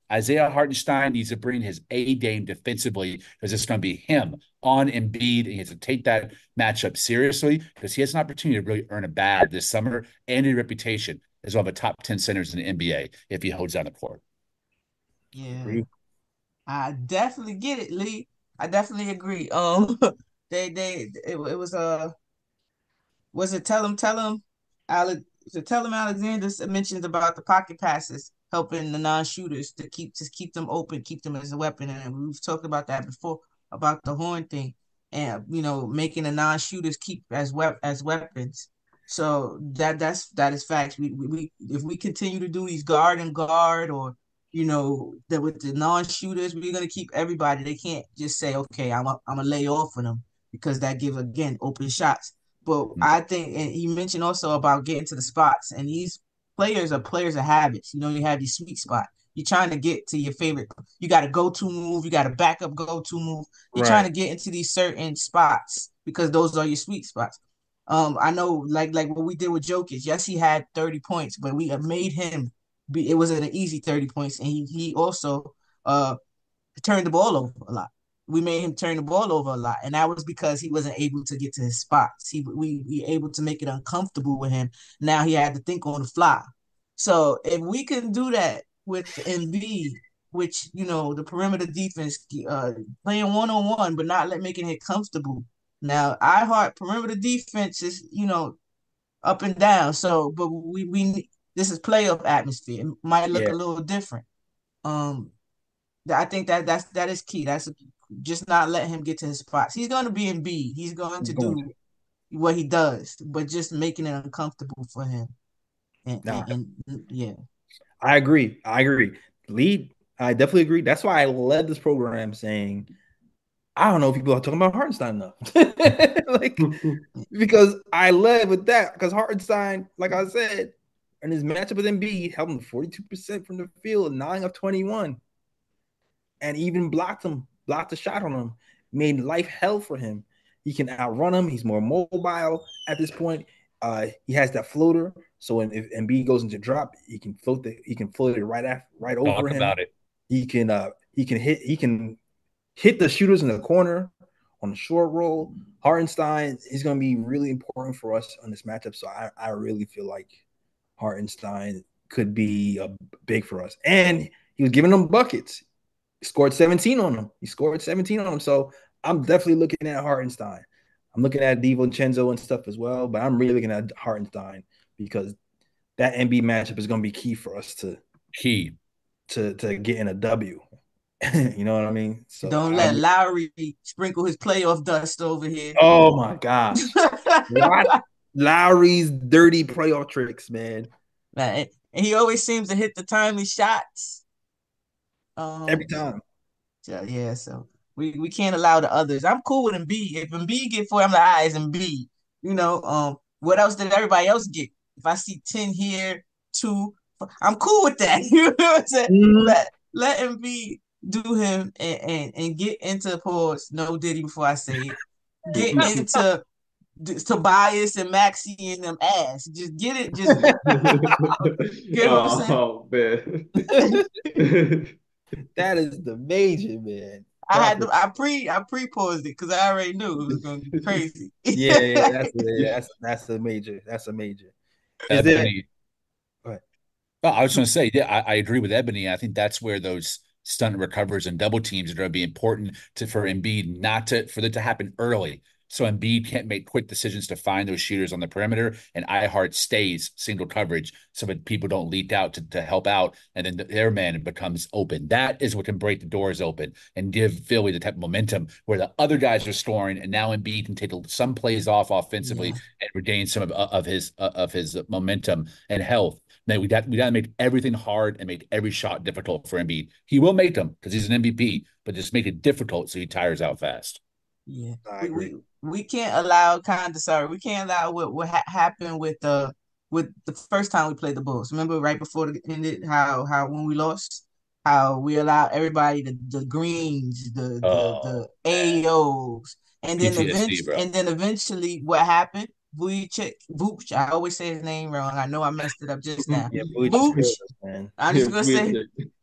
Isaiah Hartenstein needs to bring his A game defensively because it's going to be him on Embiid, and he has to take that matchup seriously because he has an opportunity to really earn a bag this summer and a reputation as one of the top ten centers in the N B A if he holds down the court. Yeah, Agree. I definitely get it, Lee. I definitely agree. Um, they they it, it was uh was it tell him tell him Alex so tell him Alexander mentioned about the pocket passes helping the non-shooters to keep to keep them open, keep them as a weapon, and we've talked about that before about the horn thing, and you know making the non-shooters keep as wep as weapons. So that that's that is facts. We, we we if we continue to do these guard and guard or you know that with the non-shooters, we're gonna keep everybody. They can't just say, okay, I'm a, I'm gonna lay off on them because that give again open shots. But I think, and he mentioned also about getting to the spots, and these players are players of habits. You know, you have these sweet spot. You're trying to get to your favorite. You got a go-to move. You got a backup go-to move. You're Right. trying to get into these certain spots because those are your sweet spots. Um, I know, like like what we did with Jokic. Yes, he had thirty points, but we have made him be. It wasn't an easy thirty points, and he he also uh turned the ball over a lot. We made him turn the ball over a lot, and that was because he wasn't able to get to his spots. He we we able to make it uncomfortable with him. Now he had to think on the fly. So if we can do that with Embiid, which you know the perimeter defense uh, playing one on one, but not let making it comfortable. Now I heart perimeter defense is you know up and down. So, but we we this is playoff atmosphere. It might look Yeah. a little different. Um, I think that that's that is key. That's just not let him get to his spots. He's going to be in B. He's going He's to going do what he does, but just making it uncomfortable for him. And, Nah, and, and yeah, I agree. I agree. Lead, I definitely agree. That's why I led this program saying, I don't know if people are talking about Hartenstein enough. Like, because I led with that. Because Hartenstein, like I said, in his matchup with Embiid, held him forty-two percent from the field, nine of twenty-one. And even blocked him, blocked a shot on him, made life hell for him. He can outrun him. He's more mobile at this point. Uh, he has that floater, so when if Embiid goes into drop, he can float the he can float it right after, right over Talk him. about it. He can uh he can hit he can hit the shooters in the corner on the short roll. Hartenstein is going to be really important for us on this matchup. So I, I really feel like Hartenstein could be uh, big for us. And he was giving them buckets. He scored seventeen on them. He scored seventeen on them. So I'm definitely looking at Hartenstein. I'm looking at DiVincenzo and stuff as well, but I'm really looking at Hartenstein because that N B A matchup is going to be key for us to Key. to to get in a W. You know what I mean? So don't let I'm, Lowry sprinkle his playoff dust over here. oh my gosh. What? Lowry's dirty playoff tricks, man. Man, and he always seems to hit the timely shots. Um, Every time. So, yeah, so we, we can't allow the others. I'm cool with Embiid. If Embiid get four, I'm like, ah, it's Embiid. You know, um, what else did everybody else get? If I see ten here, two, I'm cool with that. You know what I'm saying? Mhm. Let let Embiid do him and, and, and get into pause. No Diddy before I say it. Get into Tobias and Maxey and them ass. Just get it. Just get what I'm saying? Oh man. That is the major, man. I had to, I pre I pre paused it because I already knew it was gonna be crazy. Yeah, yeah, that's yeah, that's that's a major. That's a major. Is there? Ebony. Go ahead. Well, I was going to say, yeah, I, I agree with Ebony. I think that's where those stunt recovers and double teams are going to be important to for Embiid not to for it to happen early. So Embiid can't make quick decisions to find those shooters on the perimeter, and iHeart stays single coverage so that people don't leak out to, to help out, and then their man becomes open. That is what can break the doors open and give Philly the type of momentum where the other guys are scoring, and now Embiid can take some plays off offensively Yeah. and regain some of, of his uh, of his momentum and health. Now we got we got to make everything hard and make every shot difficult for Embiid. He will make them because he's an M V P, but just make it difficult so he tires out fast. Yeah, I we, agree. we we can't allow kind of sorry, we can't allow what what ha happened with the with the first time we played the Bulls. Remember right before it ended, how how when we lost, how we allowed everybody the the greens, the the Oh, the A Os, and then P T S D, eventually bro. and then eventually what happened? Vujicic, Vooch. I always say his name wrong. I know I messed it up just now. Yeah, Vooch is Vooch. killed us, man. I'm just gonna say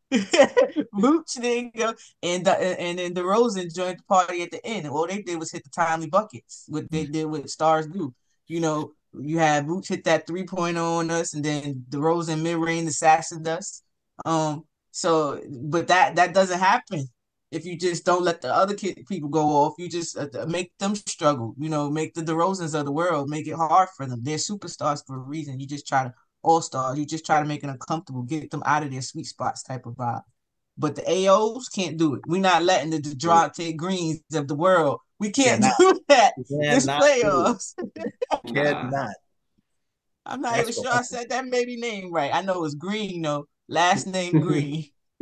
Vooch didn't go, and the, and then DeRozan joined the party at the end. All they did was hit the timely buckets. What they did, what stars do. You know, you had Vooch hit that three point oh on us, and then DeRozan mid range assassined us. Um, so, but that that doesn't happen if you just don't let the other kid, people go off. You just uh, make them struggle. You know, make the DeRozans of the world make it hard for them. They're superstars for a reason. You just try to all stars. You just try to make it uncomfortable, get them out of their sweet spots type of vibe. But the A Os can't do it. We're not letting the Dejounte Greens of the world. We can't Cannot. do that. This Cannot do it. playoffs. Nah. Cannot. I'm not That's even sure what- I said that maybe name right. I know it's Green though. Last name Green.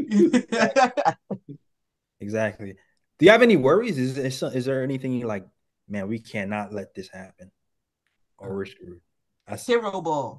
Exactly. Do you have any worries? Is, is is there anything you like, man, we cannot let this happen, or we're screwed? I see. Hero ball.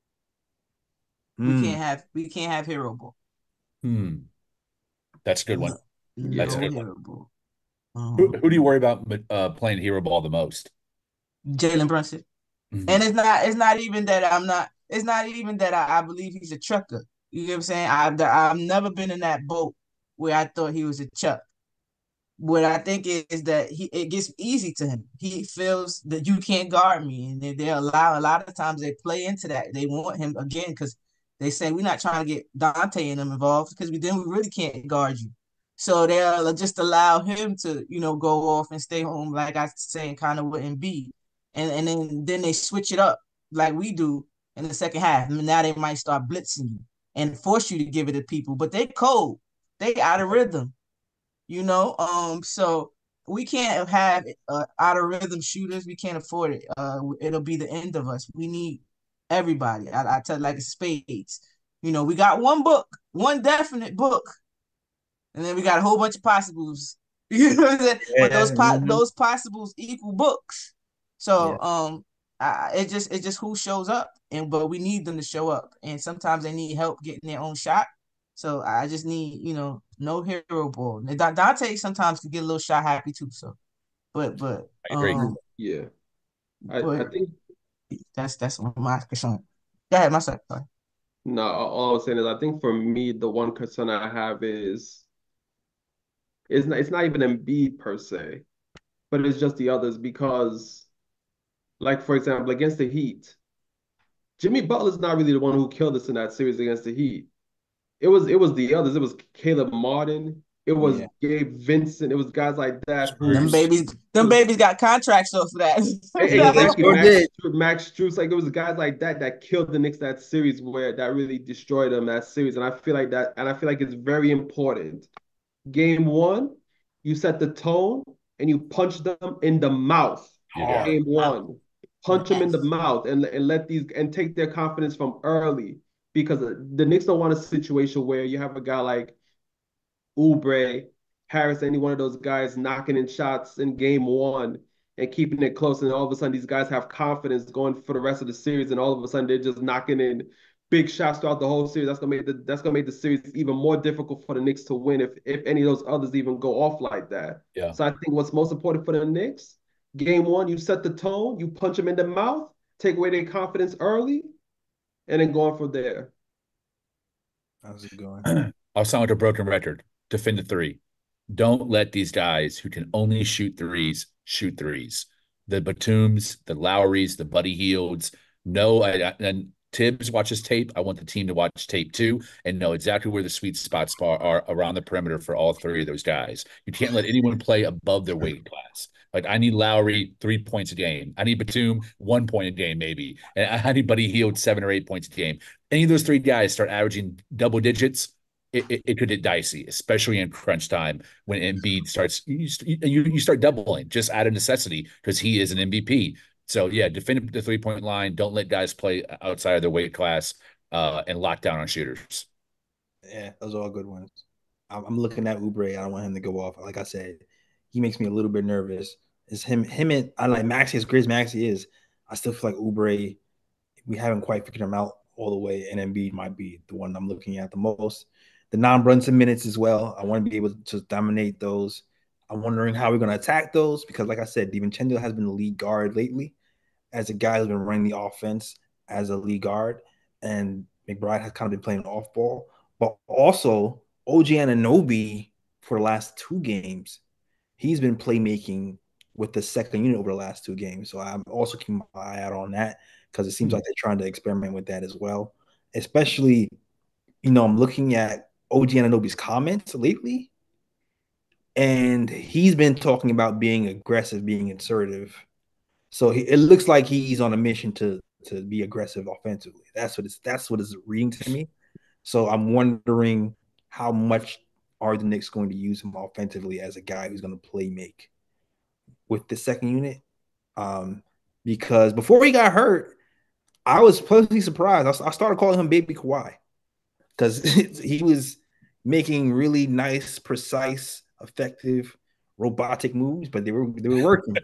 We Mm. can't have we can't have hero ball. Hmm. That's a good one. No, That's a no good one. hero ball. Um, Who, who do you worry about uh, playing hero ball the most? Jalen Brunson. Mhm. And it's not it's not even that I'm not it's not even that I, I believe he's a trucker. You know what I'm saying? I've I've never been in that boat where I thought he was a chuck. What I think is, is that he it gets easy to him. He feels that you can't guard me, and they, they allow a lot of times they play into that. They want him again because they say we're not trying to get Dante and them involved because we then we really can't guard you. So they'll just allow him to you know go off and stay home, like I was saying, kind of with Embiid, and and then then they switch it up like we do in the second half. And now they might start blitzing you and force you to give it to people, but they cold, they out of rhythm. You know, um, so we can't have uh, out of rhythm shooters. We can't afford it. Uh, it'll be the end of us. We need everybody. I, I tell like spades. You know, we got one book, one definite book, and then we got a whole bunch of possibles. You know what I'm saying? Yeah, But those po- mhm. those possibles equal books. So um, I, it just it's just who shows up, and but we need them to show up, and sometimes they need help getting their own shot. So I just need, you know, no hero ball. Da- Dante sometimes can get a little shot happy too. So, but but I agree. um, Yeah. I, I but think that's that's my concern. Go ahead, my son. Sorry. no, all I was saying is I think for me the one concern I have is it's not it's not even Embiid per se, but it's just the others because like for example against the Heat, Jimmy Butler's not really the one who killed us in that series against the Heat. It was it was the others. It was Caleb Martin. It was Yeah. Gabe Vincent. It was guys like that who Them babies, them babies got contracts off of that. exactly Sure Max, did. Max Strus. Like it was guys like that that killed the Knicks that series where that really destroyed them that series. And I feel like that, and I feel like it's very important. Game one, you set the tone and you punch them in the mouth. Yeah. Game one, punch them in the Yes. mouth and and let these and take their confidence from early because the Knicks don't want a situation where you have a guy like Oubre, Harris, any one of those guys knocking in shots in game one and keeping it close. And all of a sudden, these guys have confidence going for the rest of the series. And all of a sudden, they're just knocking in big shots throughout the whole series. That's gonna make the that's gonna make the series even more difficult for the Knicks to win if if any of those others even go off like that. Yeah. So I think what's most important for the Knicks, game one, you set the tone, you punch them in the mouth, take away their confidence early, and then go on from there. How's it going? I'll sound like a broken record. Defend the three. Don't let these guys who can only shoot threes shoot threes. The Batums, the Lowrys, the Buddy Hields. No, I, I, and Tibbs watches tape. I want the team to watch tape too and know exactly where the sweet spots are, are around the perimeter for all three of those guys. You can't let anyone play above their weight class. Like I need Lowry three points a game. I need Batum one point a game maybe, and I need Buddy Hield seven or eight points a game. Any of those three guys start averaging double digits, it, it, it could get dicey, especially in crunch time when Embiid starts. You you, you start doubling just out of necessity because he is an M V P. So yeah, defend the three point line. Don't let guys play outside of their weight class, uh, and lock down on shooters. Yeah, those are all good ones. I'm, I'm looking at Oubre. I don't want him to go off. Like I said, he makes me a little bit nervous. It's him, him and I like Maxey as great as Maxey is. I still feel like Oubre, we haven't quite figured him out all the way, and Embiid might be the one I'm looking at the most. The non-Brunson minutes as well. I want to be able to just dominate those. I'm wondering how we're going to attack those because, like I said, DiVincenzo has been the lead guard lately as a guy who's been running the offense as a lead guard, and McBride has kind of been playing off ball. But also, O G Anunoby for the last two games, he's been playmaking with the second unit over the last two games. So I'm also keeping my eye out on that because it seems Hmm. like they're trying to experiment with that as well. Especially, you know, I'm looking at O G Anunoby's comments lately, and he's been talking about being aggressive, being assertive. So he, it looks like he's on a mission to to be aggressive offensively. That's what it's that's what it's reading to me. So I'm wondering how much are the Knicks going to use him offensively as a guy who's going to play make with the second unit. Um, because before he got hurt, I was pleasantly surprised. I, I started calling him Baby Kawhi because he was making really nice, precise, effective, robotic moves, but they were they were working.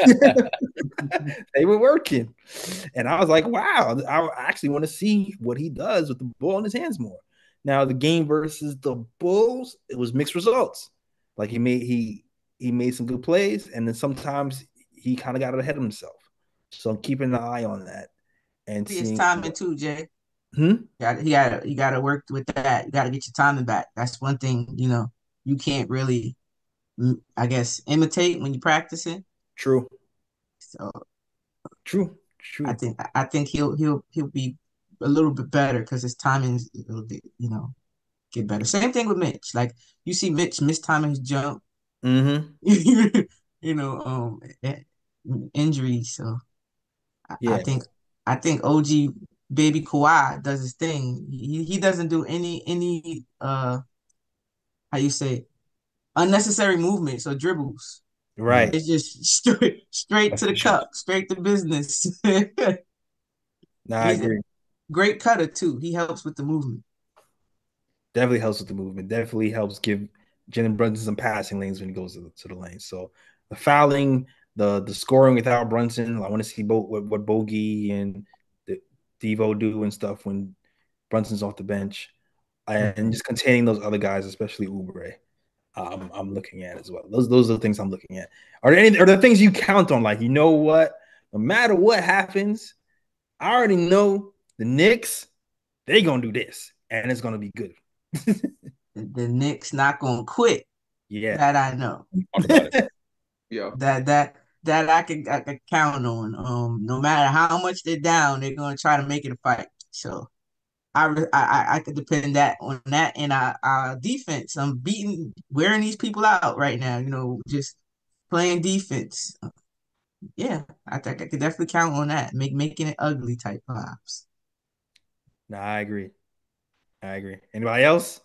They were working, and I was like, "Wow!" I actually want to see what he does with the ball in his hands more. Now, the game versus the Bulls, it was mixed results. Like he made he he made some good plays, and then sometimes he kind of got ahead of himself. So I'm keeping an eye on that and His seeing. timing too, Jay. Hmm? Got he got you got to work with that. You got to get your timing back. That's one thing you know you can't really, mm, I guess, imitate when you're practicing. True, So true, I true. think I think he'll he'll he'll be a little bit better because his timing is a little bit, you know, get better. Same thing with Mitch. Like you see Mitch mistiming his jump, Mm-hmm. you know, um, eh, injury. So I, I Yeah, think I think O G Baby Kawhi does his thing. He he doesn't do any any uh how you say unnecessary movements or dribbles. right. It's just straight straight That's to the for sure. cup, straight to business. No, I He's a agree. great cutter too. He helps with the movement. Definitely helps with the movement. Definitely helps give Jalen Brunson some passing lanes when he goes to the, to the lane. So the fouling, the the scoring without Brunson, I want to see both what, what Bogey and the Devo do and stuff when Brunson's off the bench, and just containing those other guys, especially Oubre. Um, I'm looking at as well. Those those are the things I'm looking at. Are there any are there things you count on? Like, you know what? No matter what happens, I already know the Knicks, they gonna do this, and it's gonna be good. The, the Knicks not gonna quit. Yeah. That I know. Talk about it. Yeah. That that that I can I can count on. Um, no matter how much they're down, they're gonna try to make it a fight. So I re- I I I could depend that on that and our, our defense. I'm beating wearing these people out right now. You know, just playing defense. Yeah, I think I could definitely count on that. Make making it ugly type vibes. No, I agree. I agree. Anybody else?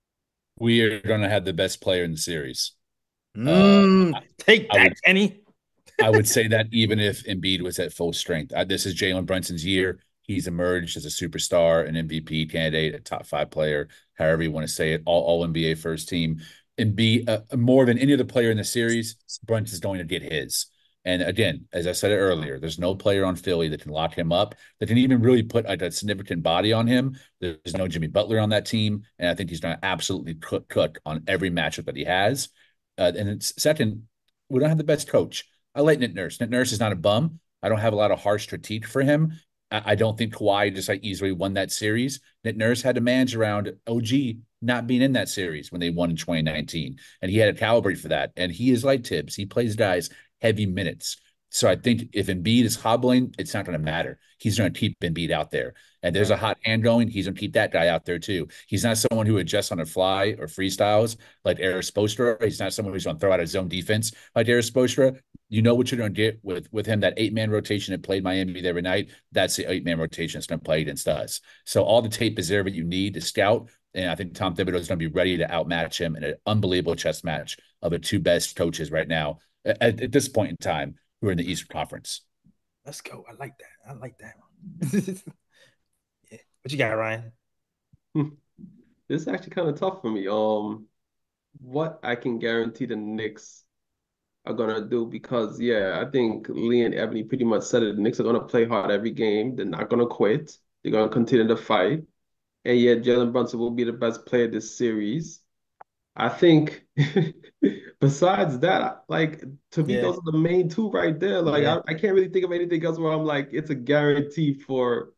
We are going to have the best player in the series. Uh, Mm, take I that, would Kenny. I would say that even if Embiid was at full strength, uh, this is Jalen Brunson's year. He's emerged as a superstar, an M V P candidate, a top five player, however you want to say it, all, all N B A first team. And be uh, more than any other player in the series, Brunson's going to get his. And again, as I said it earlier, there's no player on Philly that can lock him up, that can even really put a, a significant body on him. There's no Jimmy Butler on that team. And I think he's going to absolutely cook, cook on every matchup that he has. Uh, and it's, second, we don't have the best coach. I like Nick Nurse. Nick Nurse is not a bum. I don't have a lot of harsh critique for him. I, I don't think Kawhi just like easily won that series. Nick Nurse had to manage around O G not being in that series when they won in twenty nineteen, and he had to calibrate for that. And he is like Tibbs. He plays guys heavy minutes. So I think if Embiid is hobbling, it's not going to matter. He's going to keep Embiid out there. And there's a hot hand going. He's going to keep that guy out there too. He's not someone who adjusts on the fly or freestyles like Erik Spoelstra. He's not someone who's going to throw out his zone defense like Erik Spoelstra. You know what you're going to get with with him. That eight man rotation that played Miami the other night. That's the eight man rotation that's going to play against us. So all the tape is there that you need to scout. And I think Tom Thibodeau is going to be ready to outmatch him in an unbelievable chess match of the two best coaches right now at, at this point in time who are in the Eastern Conference. Let's go. I like that. I like that one. Yeah. What you got, Ryan? This is actually kind of tough for me. Um, what I can guarantee the Knicks are gonna do because yeah, I think Lee and Ebony pretty much said it. The Knicks are gonna play hard every game. They're not gonna quit. They're gonna continue to fight. And yet Jalen Brunson will be the best player this series. I think besides that, like to me, Yeah. those are the main two right there. Like Yeah. I, I can't really think of anything else where I'm like, it's a guarantee for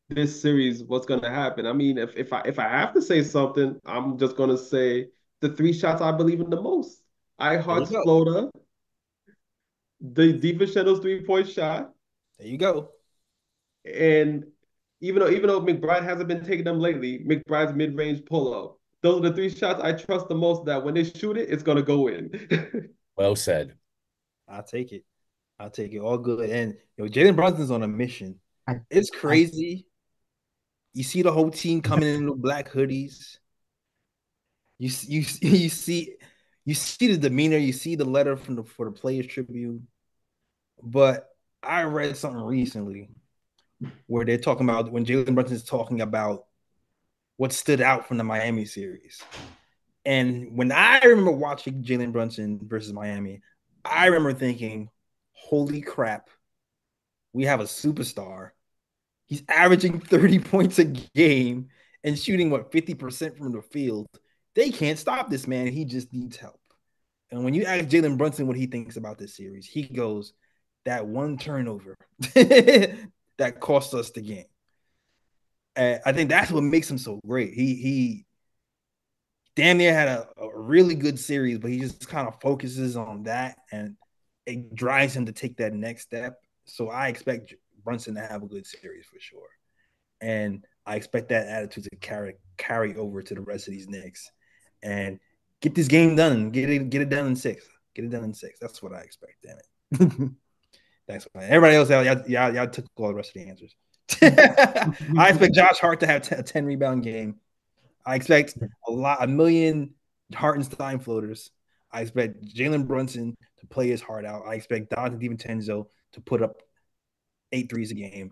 this series, what's gonna happen. I mean, if if I if I have to say something, I'm just gonna say the three shots I believe in the most. I There you Heart's go. floater, the DiVincenzo's three point shot, There you go. and even though even though McBride hasn't been taking them lately, McBride's mid range pull up. Those are the three shots I trust the most. That when they shoot it, it's gonna go in. Well said. I'll take it. I'll take it. All good. And you know, Jalen Brunson's on a mission. I, It's crazy. You see the whole team coming in the black hoodies. You you you see you see the demeanor. You see the letter from the for the Players Tribune. But I read something recently where they're talking about when Jalen Brunson's talking about what stood out from the Miami series. And when I remember watching Jalen Brunson versus Miami, I remember thinking, holy crap, we have a superstar. He's averaging thirty points a game and shooting, what, fifty percent from the field. They can't stop this man. He just needs help. And when you ask Jalen Brunson what he thinks about this series, he goes, that one turnover that cost us the game. And I think that's what makes him so great. He he damn near had a, a really good series, but he just kind of focuses on that, and it drives him to take that next step. So I expect Brunson to have a good series for sure, and I expect that attitude to carry carry over to the rest of these Knicks and get this game done. Get it get it done in six. Get it done in six. That's what I expect. Damn it. That's why everybody else, y'all, y'all, y'all took all the rest of the answers. I expect Josh Hart to have a ten rebound game. I expect a lot, a million Hartenstein floaters. I expect Jalen Brunson to play his heart out. I expect Donte DiVincenzo to put up eight threes a game.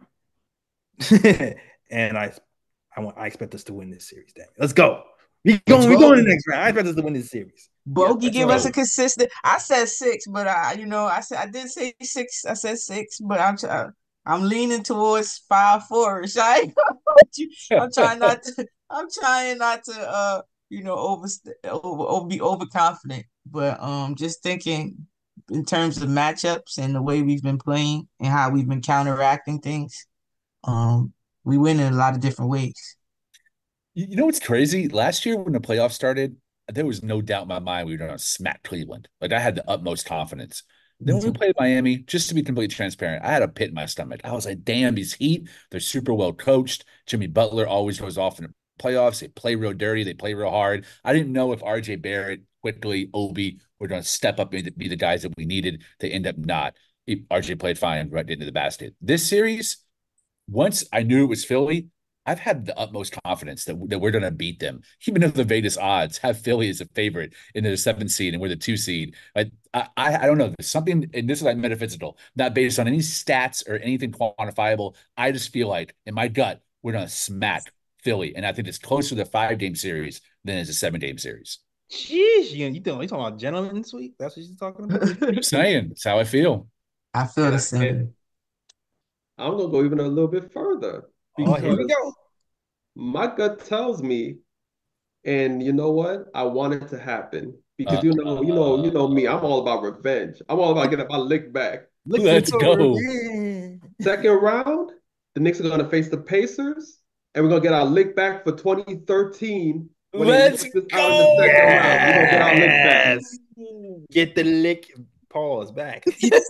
And I, I want, I expect us to win this series. Damn it. Let's go. We going, we going to the next round. I expect us to win this series. Bogey Yeah, give right. us a consistent. I said six, but I, you know, I said I did say six. I said six, but I'm trying. I'm leaning towards five four. Right? I'm trying not to. I'm trying not to. Uh, you know, over over, over be overconfident. But um, just thinking in terms of matchups and the way we've been playing and how we've been counteracting things. Um, we win in a lot of different ways. You know what's crazy? Last year when the playoffs started, there was no doubt in my mind we were going to smack Cleveland. Like I had the utmost confidence. Then when we played Miami, just to be completely transparent, I had a pit in my stomach. I was like, damn, these Heat, they're super well coached. Jimmy Butler always goes off in the playoffs. They play real dirty. They play real hard. I didn't know if R J Barrett, Quickly, Obi were going to step up and be the guys that we needed. They end up not. R J played fine right into the basket. This series, once I knew it was Philly, I've had the utmost confidence that, that we're going to beat them, even though the Vegas odds have Philly as a favorite in the seventh seed and we're the two seed. I, I, I don't know. There's something, and this is like metaphysical, not based on any stats or anything quantifiable. I just feel like in my gut, we're going to smack Philly. And I think it's closer to the five game series than it's a seven game series. Jeez, you, you, talking, you talking about gentlemen sweep? That's what you're talking about? I'm saying. That's how I feel. I feel the same. I'm going to go even a little bit further. Oh, here we go. My gut tells me, and you know what? I want it to happen because uh, you know, you know, you know me. I'm all about revenge. I'm all about getting my lick back. Let's go. Second round, the Knicks are going to face the Pacers, and we're going to get our lick back for twenty thirteen. Let's go. Out in the second yes. round. We're going to get our lick back. Get the lick. Pause back.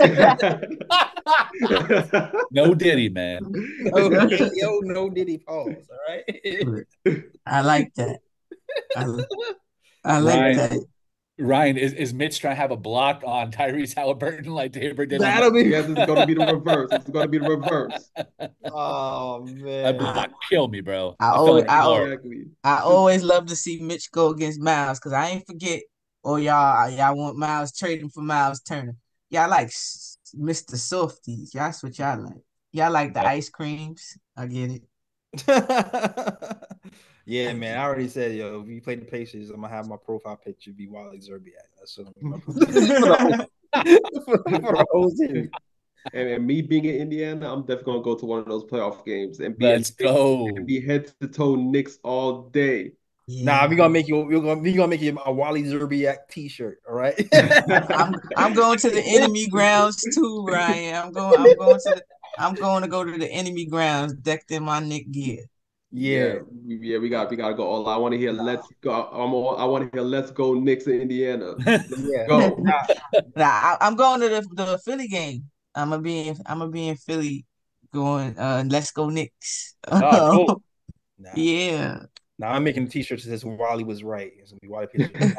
No Diddy, man. No, yo, no Diddy pause. All right. I like that. I, I like Ryan, that. Ryan, is, is Mitch trying to have a block on Tyrese Halliburton like Tabor did? That'll be. Yes, it's going to be the reverse. It's going to be the reverse. Oh man, that block kill me, bro. I, I always, I, always, I always love to see Mitch go against Miles because I ain't forget. Oh, y'all, y'all want Miles trading for Miles Turner. Y'all like Mister Softies. Y'all that's what y'all like. Y'all like the ice creams. I get it. Yeah, man. I already said, yo, if you play the Pacers, I'm gonna have my profile picture be Wally Zerbiak. That's what I'm gonna for the whole series. And, and me being in Indiana, I'm definitely gonna go to one of those playoff games and be let's go and be head to toe Knicks all day. Yeah. Nah, we gonna make you. We're gonna we gonna make you a Wally Zerbiak T-shirt. All right. I'm I'm going to the enemy grounds too, Ryan. I'm going. I'm going to. The, I'm going to go to the enemy grounds, decked in my Nick gear. Yeah. Yeah, yeah, we got we got to go all. I want to hear "Let's Go." I'm all, I want to hear "Let's Go Knicks" in Indiana. Let's Yeah. go. Nah, Nah, I, I'm going to the, the Philly game. I'm gonna be in, I'm gonna be in Philly, going. Uh, let's go Knicks. Oh, cool. nah. Yeah. Now I'm making a T-shirt that says "Wally was right." It's gonna be Wally Peters.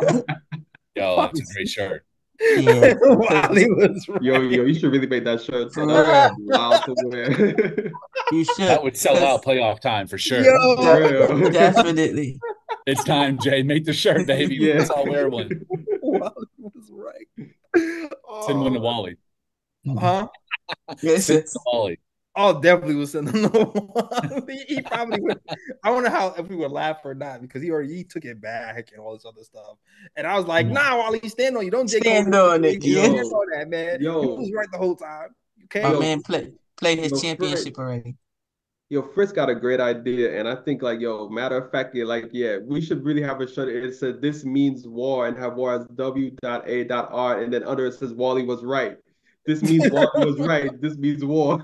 Yo, that's a great shirt. Yeah. Wally was right. Yo, yo, you should really make that shirt. For So that real. was wild to wear. You should. That would sell 'cause out playoff time for sure. Yo. For real. Definitely. It's time, Jay. Make the shirt, baby. Yeah. Let's all wear one. Wally was right. Send one to Oh, Wally. huh? Yes. Send it to Wally. Oh, definitely was sending them the he, he probably would. I wonder how if we would laugh or not because he already he took it back and all this other stuff. And I was like, nah, Wally, stand on you. Don't J. Stand Cole on it, You yeah. stand on that, man. Yo. He was right the whole time. Okay. My Yo. man play play his Yo, championship Fred. already. Yo, Fritz got a great idea, and I think like yo, matter of fact, yeah, like yeah, we should really have a shirt. It said "This means war" and have war as W A R, and then under it says "Wally was right." This means Wally was right. This means war.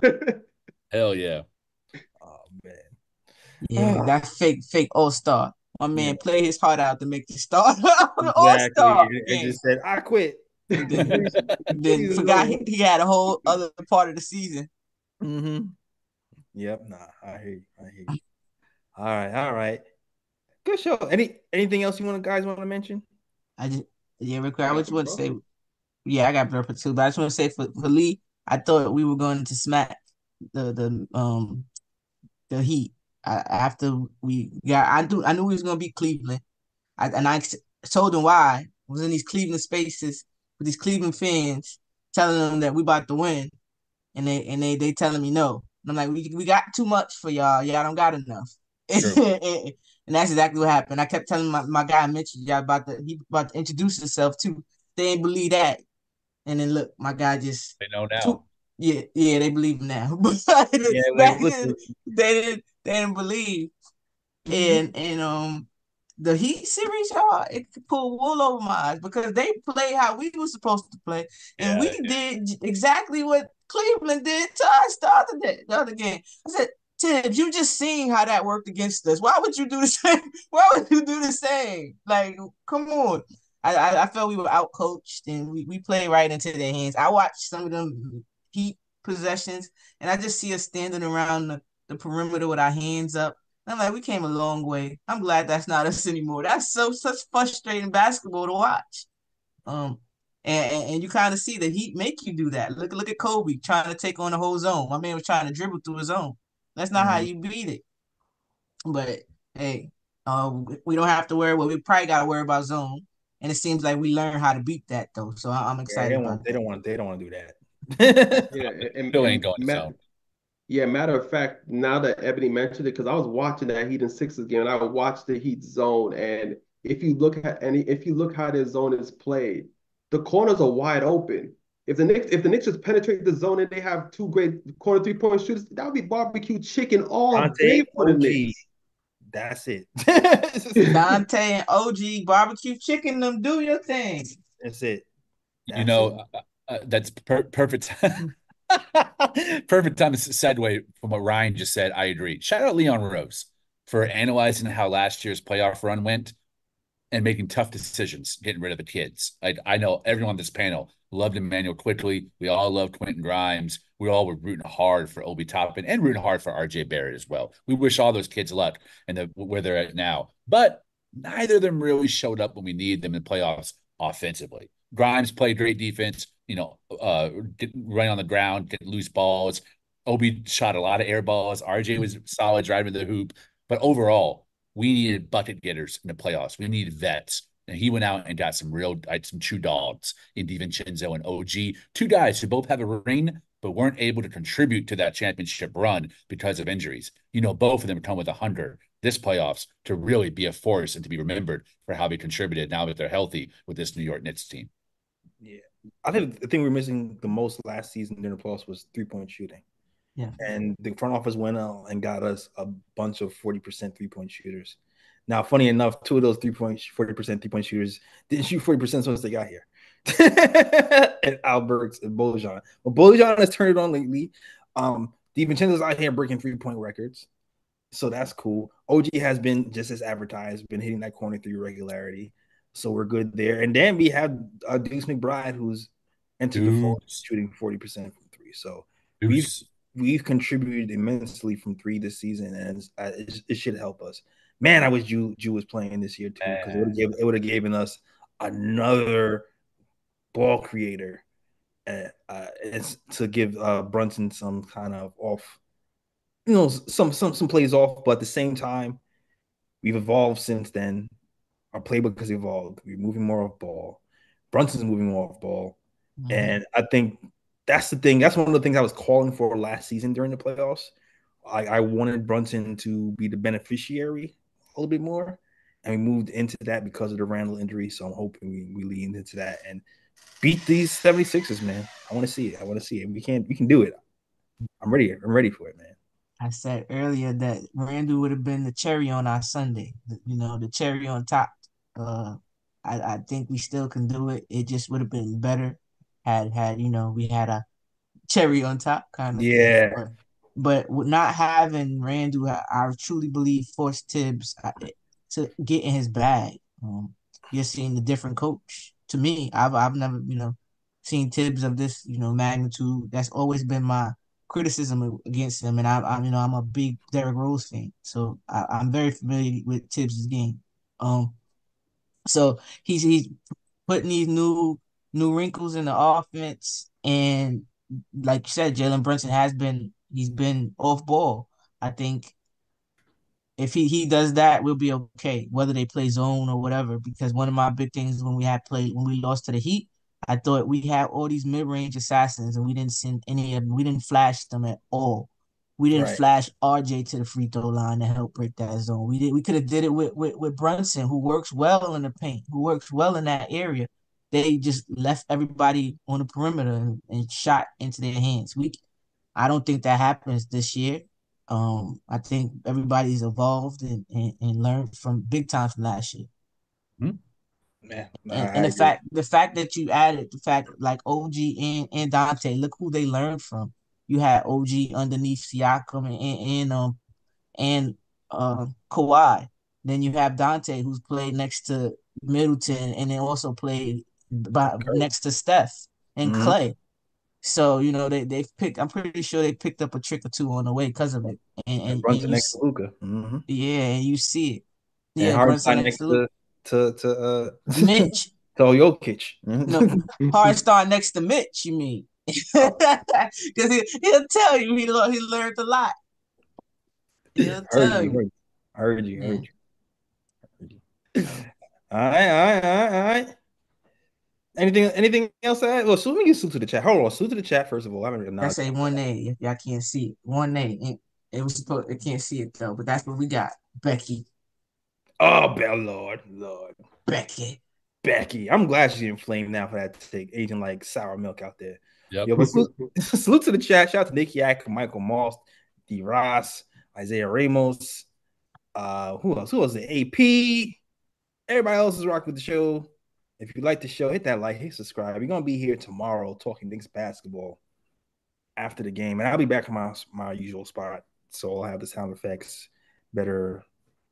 Hell yeah. Oh man. Yeah, Ah. that fake fake all star. My man Yeah. played his heart out to make the start all Exactly. star. And, and just said, I quit. And then, then Season's forgot he, over. he had a whole other part of the season. Mm-hmm. Yep. Nah, I hear you. I hear you. All right. All right. Good show. Any anything else you want to guys want to mention? I just yeah, real quick, I Got just some want to say, brothers. yeah, I got Burper too, but I just want to say for, for Lee, I thought we were going to smack the the um the Heat. I, after we got, I do I knew we was gonna beat Cleveland. I, and I told them why. I was in these Cleveland spaces with these Cleveland fans, telling them that we about to win, and they and they they telling me no. And I'm like, we we got too much for y'all. Y'all don't got enough. True. And that's exactly what happened. I kept telling my, my guy Mitch, y'all about to he about to introduce himself too. They didn't believe that. And then look, my guy just They know now. two, yeah, yeah, they believe now. But Yeah, back like, listen. then, they didn't they didn't believe. And and um the Heat series, y'all, it could pull wool over my eyes because they play how we were supposed to play, and Yeah, we did exactly what Cleveland did to us the other day, the other game. I said, Tibbs, you just seen how that worked against us. Why would you do the same? Why would you do the same? Like, come on. I I, I felt we were out coached and we, we played right into their hands. I watched some of them Heat possessions, and I just see us standing around the, the perimeter with our hands up. I'm like, we came a long way. I'm glad that's not us anymore. That's so such frustrating basketball to watch. Um, and, and, and you kind of see the Heat make you do that. Look, look at Kobe trying to take on the whole zone. My man was trying to dribble through his zone. That's not how Mhm. you beat it. But hey, uh, we don't have to worry. Well, we probably got to worry about zone. And it seems like we learned how to beat that though. So I- I'm Yeah, they excited don't about want. They that. don't want. They don't want to do that. Yeah, and, and, Still and ain't going to Matt, zone. yeah, matter of fact, now that Ebony mentioned it, because I was watching that Heat and Sixers game, and I watched the Heat zone, and if you look at any, if you look how their zone is played, the corners are wide open. If the Knicks, if the Knicks just penetrate the zone and they have two great corner three point shooters, that would be barbecue chicken all Dante day for the O G. Knicks. That's it. Dante and O G barbecue chicken them do your thing. That's it. You That's know, it. uh, uh, that's per- perfect. Perfect time to segue from what Ryan just said. I agree. Shout out Leon Rose for analyzing how last year's playoff run went and making tough decisions, getting rid of the kids. I, I know everyone on this panel loved Emmanuel Quickly. We all loved Quentin Grimes. We all were rooting hard for Obi Toppin and rooting hard for R J Barrett as well. We wish all those kids luck and the, where they're at now. But neither of them really showed up when we needed them in playoffs offensively. Grimes played great defense, you know, uh, running on the ground, getting loose balls. Obi shot a lot of air balls. R J was solid driving the hoop. But overall, we needed bucket getters in the playoffs. We needed vets. And he went out and got some real, some true dogs in DiVincenzo and O G. Two guys who both have a ring, but weren't able to contribute to that championship run because of injuries. You know, both of them come with a hunger this playoffs to really be a force and to be remembered for how they contributed now that they're healthy with this New York Knicks team. Yeah. I think the thing we were missing the most last season during the playoffs was three-point shooting. Yeah. And the front office went out and got us a bunch of forty percent three-point shooters. Now, funny enough, two of those three-point, forty percent three-point shooters didn't shoot forty percent once they got here. And Alberts and Bojan. But Bojan has turned it on lately. Um, DiVincenzo's out here breaking three point records, so that's cool. O G has been just as advertised, been hitting that corner three regularity, so we're good there. And then we have uh, Deuce McBride, who's entered the fold, shooting forty percent from three. So we've Deuce. we've contributed immensely from three this season, and it's, uh, it, it should help us. Man, I wish Jew Jew was playing this year too, because it would have given us another ball creator, uh, uh, it's to give uh, Brunson some kind of off, you know, some some some plays off. But at the same time, we've evolved since then. Our playbook has evolved. We're moving more off ball. Brunson's moving more off ball, mm-hmm. and I think that's the thing. That's one of the things I was calling for last season during the playoffs. I, I wanted Brunson to be the beneficiary a little bit more, and we moved into that because of the Randall injury. So I'm hoping we, we lean into that and beat these seventy-sixers, man. I want to see it. I want to see it. We can we can do it. I'm ready. I'm ready for it, man. I said earlier that Randall would have been the cherry on our Sunday. You know, the cherry on top. Uh, I, I think we still can do it. It just would have been better had had you know we had a cherry on top kind of yeah. Thing. But, but not having Randall, I, I truly believe forced Tibbs to get in his bag. Um, you're seeing the different coach. To me, I've I've never you know seen Tibbs of this you know magnitude. That's always been my criticism against him, and I, I you know I'm a big Derrick Rose fan, so I, I'm very familiar with Tibbs' game. Um. So he's he's putting these new new wrinkles in the offense, and like you said, Jalen Brunson has been he's been off ball. I think if he, he does that, we'll be okay, whether they play zone or whatever. Because one of my big things when we had played when we lost to the Heat, I thought we had all these mid range assassins, and we didn't send any of them. We didn't flash them at all. We didn't right. flash R J to the free throw line to help break that zone. We did. We could have did it with, with with Brunson, who works well in the paint, who works well in that area. They just left everybody on the perimeter and, and shot into their hands. We, I don't think that happens this year. Um, I think everybody's evolved and, and, and learned from big time from last year. Mm-hmm. Man, and, and the fact the fact that you added the fact like O G and, and Dante, look who they learned from. You had O G underneath Siakam and and um and uh, Kawhi. Then you have Dante, who's played next to Middleton, and then also played by, next to Steph and mm-hmm. Clay. So you know they they picked. I'm pretty sure they picked up a trick or two on the way because of it. And, and, and Brunson next see, to Luka. Mm-hmm. Yeah, and you see it. Yeah, and Brunson next to to to uh Mitch. to Jokic. No, hard start next to Mitch. You mean? Because he, he'll tell you he, he learned a lot. He'll tell you. you. I heard you. I heard you. I heard you. All right, all right, all right, all right. Anything anything else to add? Well, so let me get salute to the chat. Hold on, salute to the chat first of all. I haven't I say one A if y'all can't see it. One A. It, it was supposed it can't see it though, but that's what we got. Becky. Oh, bell Lord, Lord. Becky. Becky. I'm glad she's getting flamed now for that take, aging like sour milk out there. Yep. Yo, but salute, salute to the chat. Shout out to Nick Yak, Michael Moss, D. Ross, Isaiah Ramos. Uh, who else? Who else? The A P. Everybody else is rocking with the show. If you like the show, hit that like, hit subscribe. We're gonna be here tomorrow talking Knicks basketball after the game, and I'll be back in my my usual spot. So I'll have the sound effects, better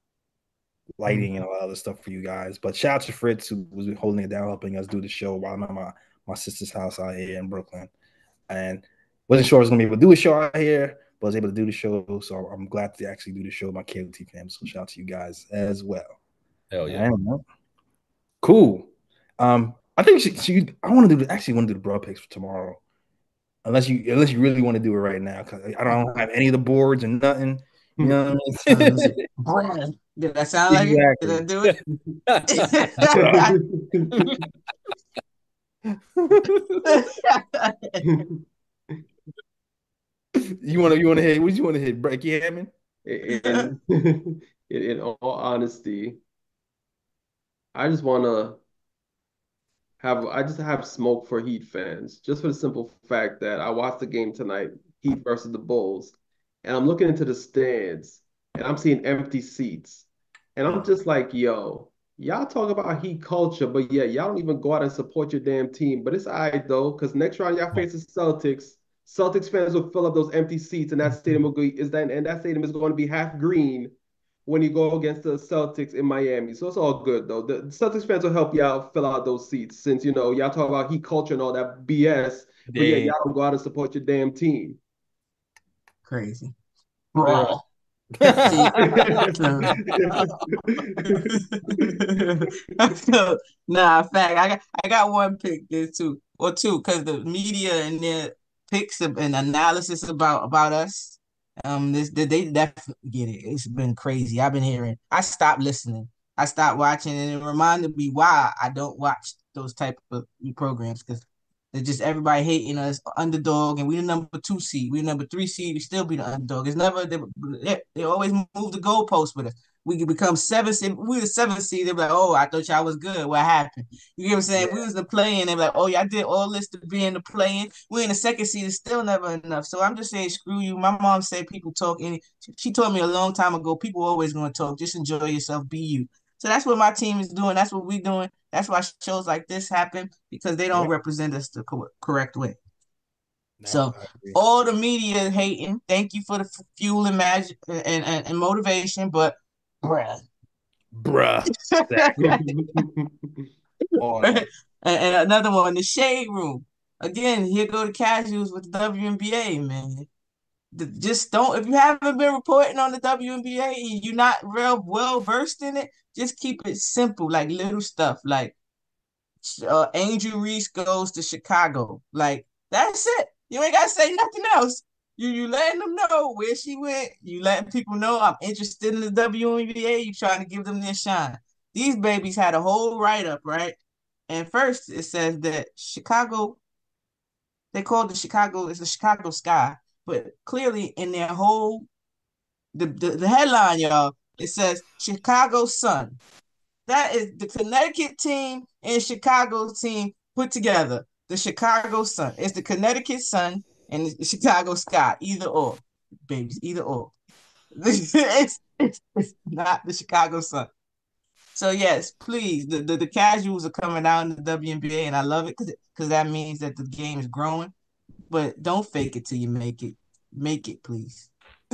lighting, and all that other stuff for you guys. But shout out to Fritz, who was holding it down, helping us do the show while I'm at my my sister's house out here in Brooklyn, and wasn't sure I was gonna be able to do a show out here, but I was able to do the show. So I'm glad to actually do the show with my K O T fam. So shout out to you guys as well. Hell yeah, cool. Um, I think she, she I want to do the, actually want to do the broad picks for tomorrow, unless you unless you really want to do it right now, because I don't have any of the boards and nothing. You know what I mean? Did that sound like exactly. it? Did I do it? you want to you want to hit? What you want to hit? Becky Hammond? In, in, in all honesty, I just want to. Have I just have smoke for Heat fans, just for the simple fact that I watched the game tonight, Heat versus the Bulls, and I'm looking into the stands, and I'm seeing empty seats, and I'm just like, yo, y'all talk about Heat culture, but yeah, y'all don't even go out and support your damn team. But it's all right, though, because next round y'all face the Celtics, Celtics fans will fill up those empty seats, and that stadium will be is that and that stadium is going to be half green when you go against the Celtics in Miami. So it's all good though. The Celtics fans will help you out fill out those seats since you know y'all talk about heat culture and all that B S, but yeah, They, y'all don't go out and support your damn team. Crazy. Bruh. See, so, nah, fact. I got I got one pick there too, or two, because the media and their picks and analysis about about us, um, this they they definitely get it. It's been crazy. I've been hearing. I stopped listening. I stopped watching, and it reminded me why I don't watch those type of programs because it's just everybody hating us, underdog, and we the number two seed. We the number three seed. We still be the underdog. It's never they, they, they always move the goalposts with us. We can become seven seed. We the seventh seed. They're like, oh, I thought y'all was good. What happened? You get what I'm saying? Yeah. We was the playing. They're like, oh, y'all did all this to be in the playing. We in the second seed. It's still never enough. So I'm just saying, screw you. My mom said people talk. Any. She told me a long time ago. People always gonna talk. Just enjoy yourself. Be you. So that's what my team is doing. That's what we doing. That's why shows like this happen because they don't Yeah. represent us the co- correct way. No, So I agree. all the media hating. Thank you for the f- fuel and magic and, and, and motivation, but bruh. Bruh. Exactly. Oh, no. and, and another one, the shade room. Again, here go the casuals with the W N B A, man. The- just don't, if you haven't been reporting on the W N B A, you're not real well versed in it, just keep it simple, like little stuff. Like uh, Angel Reese goes to Chicago. Like, that's it. You ain't got to say nothing else. You you letting them know where she went. You letting people know I'm interested in the W N B A. You trying to give them their shine. These babies had a whole write-up, right? And first it says that Chicago, they called the Chicago, it's the Chicago Sky. But clearly in their whole, the, the, the headline, y'all, it says Chicago Sun. That is the Connecticut team and Chicago team put together. The Chicago Sun. It's the Connecticut Sun and the Chicago Sky. Either or, babies. Either or. it's, it's, it's not the Chicago Sun. So yes, please. The, the, the casuals are coming out in the W N B A, and I love it because because that means that the game is growing. But don't fake it till you make it. Make it, please.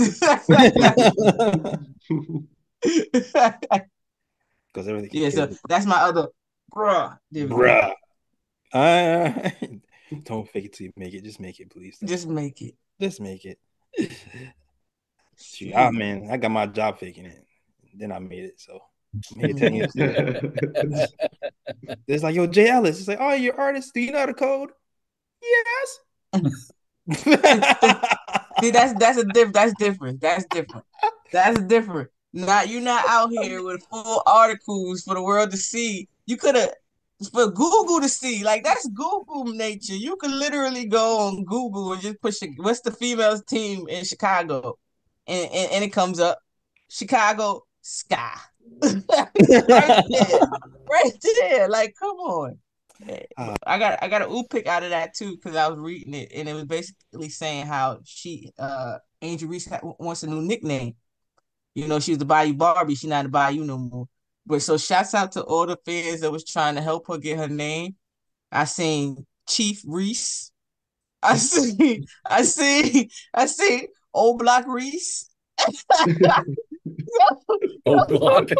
Because everything. Yeah, so that's my other bruh. Bruh. Uh, don't fake it till you make it. Just make it, please. Just make it. Just make it. Shoot, ah, man, I got my job faking it. Then I made it. So I made it ten years. It's like, yo, Jay Ellis. It's like, oh, you're an artist. Do you know how to code? Yes. See, that's that's a diff. That's different. That's different. That's different. Not you're not out here with full articles for the world to see. You could have for Google to see. Like that's Google nature. You could literally go on Google and just push what's the females team in Chicago, and and, and it comes up Chicago Sky. right there, right there. Like, come on. Uh, I got I got an oop pick out of that too because I was reading it and it was basically saying how she uh Angel Reese wants a new nickname. You know, she was the Bayou Barbie. She's not the Bayou no more. But so shouts out to all the fans that was trying to help her get her name. I seen Chief Reese. I see I see I see Old Block Reese. Old Block.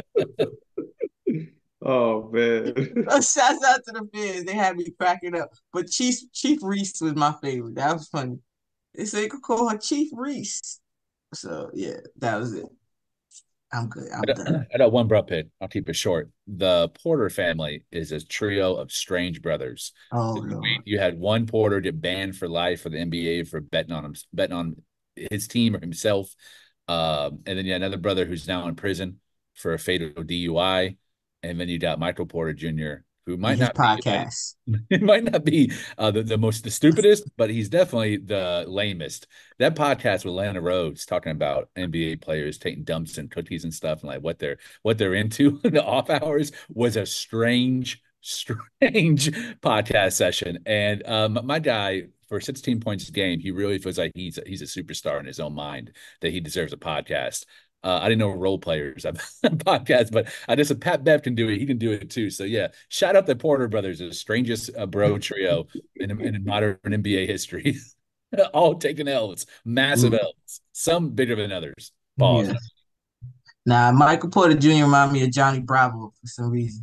Oh man! Shouts out to the fans. They had me cracking up. But Chief Chief Reese was my favorite. That was funny. They said you could call her Chief Reese. So yeah, that was it. I'm good. I'm I got, done. I got one bro pick. I'll keep it short. The Porter family is a trio of strange brothers. Oh Lord. You had one Porter get banned for life for the N B A for betting on him, betting on his team or himself. Um, and then you had another brother who's now in prison for a fatal D U I. And then you got Michael Porter Junior, who might his not podcast. be, it might not be uh, the, the most the stupidest, but he's definitely the lamest. That podcast with Lana Rhodes talking about N B A players taking dumps and cookies and stuff and like what they're what they're into in the off hours was a strange, strange podcast session. And um, my guy, for sixteen points a game, he really feels like he's a, he's a superstar in his own mind that he deserves a podcast. Uh, I didn't know role players have podcasts, but I just said Pat Bev can do it. He can do it too. So yeah, shout out the Porter brothers, the strangest uh, bro trio in, in modern N B A history. All taking L's, massive Mm, L's, some bigger than others. Pause. yes. Now, Michael Porter Junior remind me of Johnny Bravo for some reason.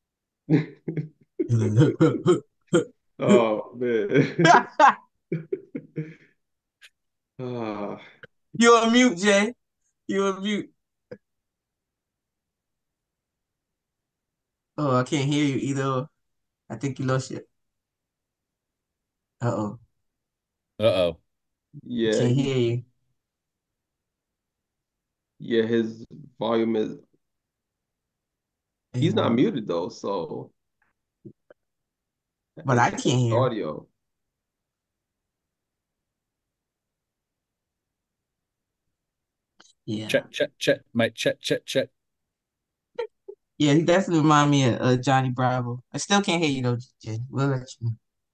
Oh man. Ah, You on mute, Jay. You on mute. Oh, I can't hear you either. I think you lost it. Uh-oh. Uh-oh. I yeah, can't he, hear you. yeah, his volume is he's not And, muted though, so but I it's can't just hear. audio. Yeah. Check, check, check. Might check, check, check. Yeah, he definitely remind me of uh, Johnny Bravo. I still can't hear you though, Jay. We'll let you know.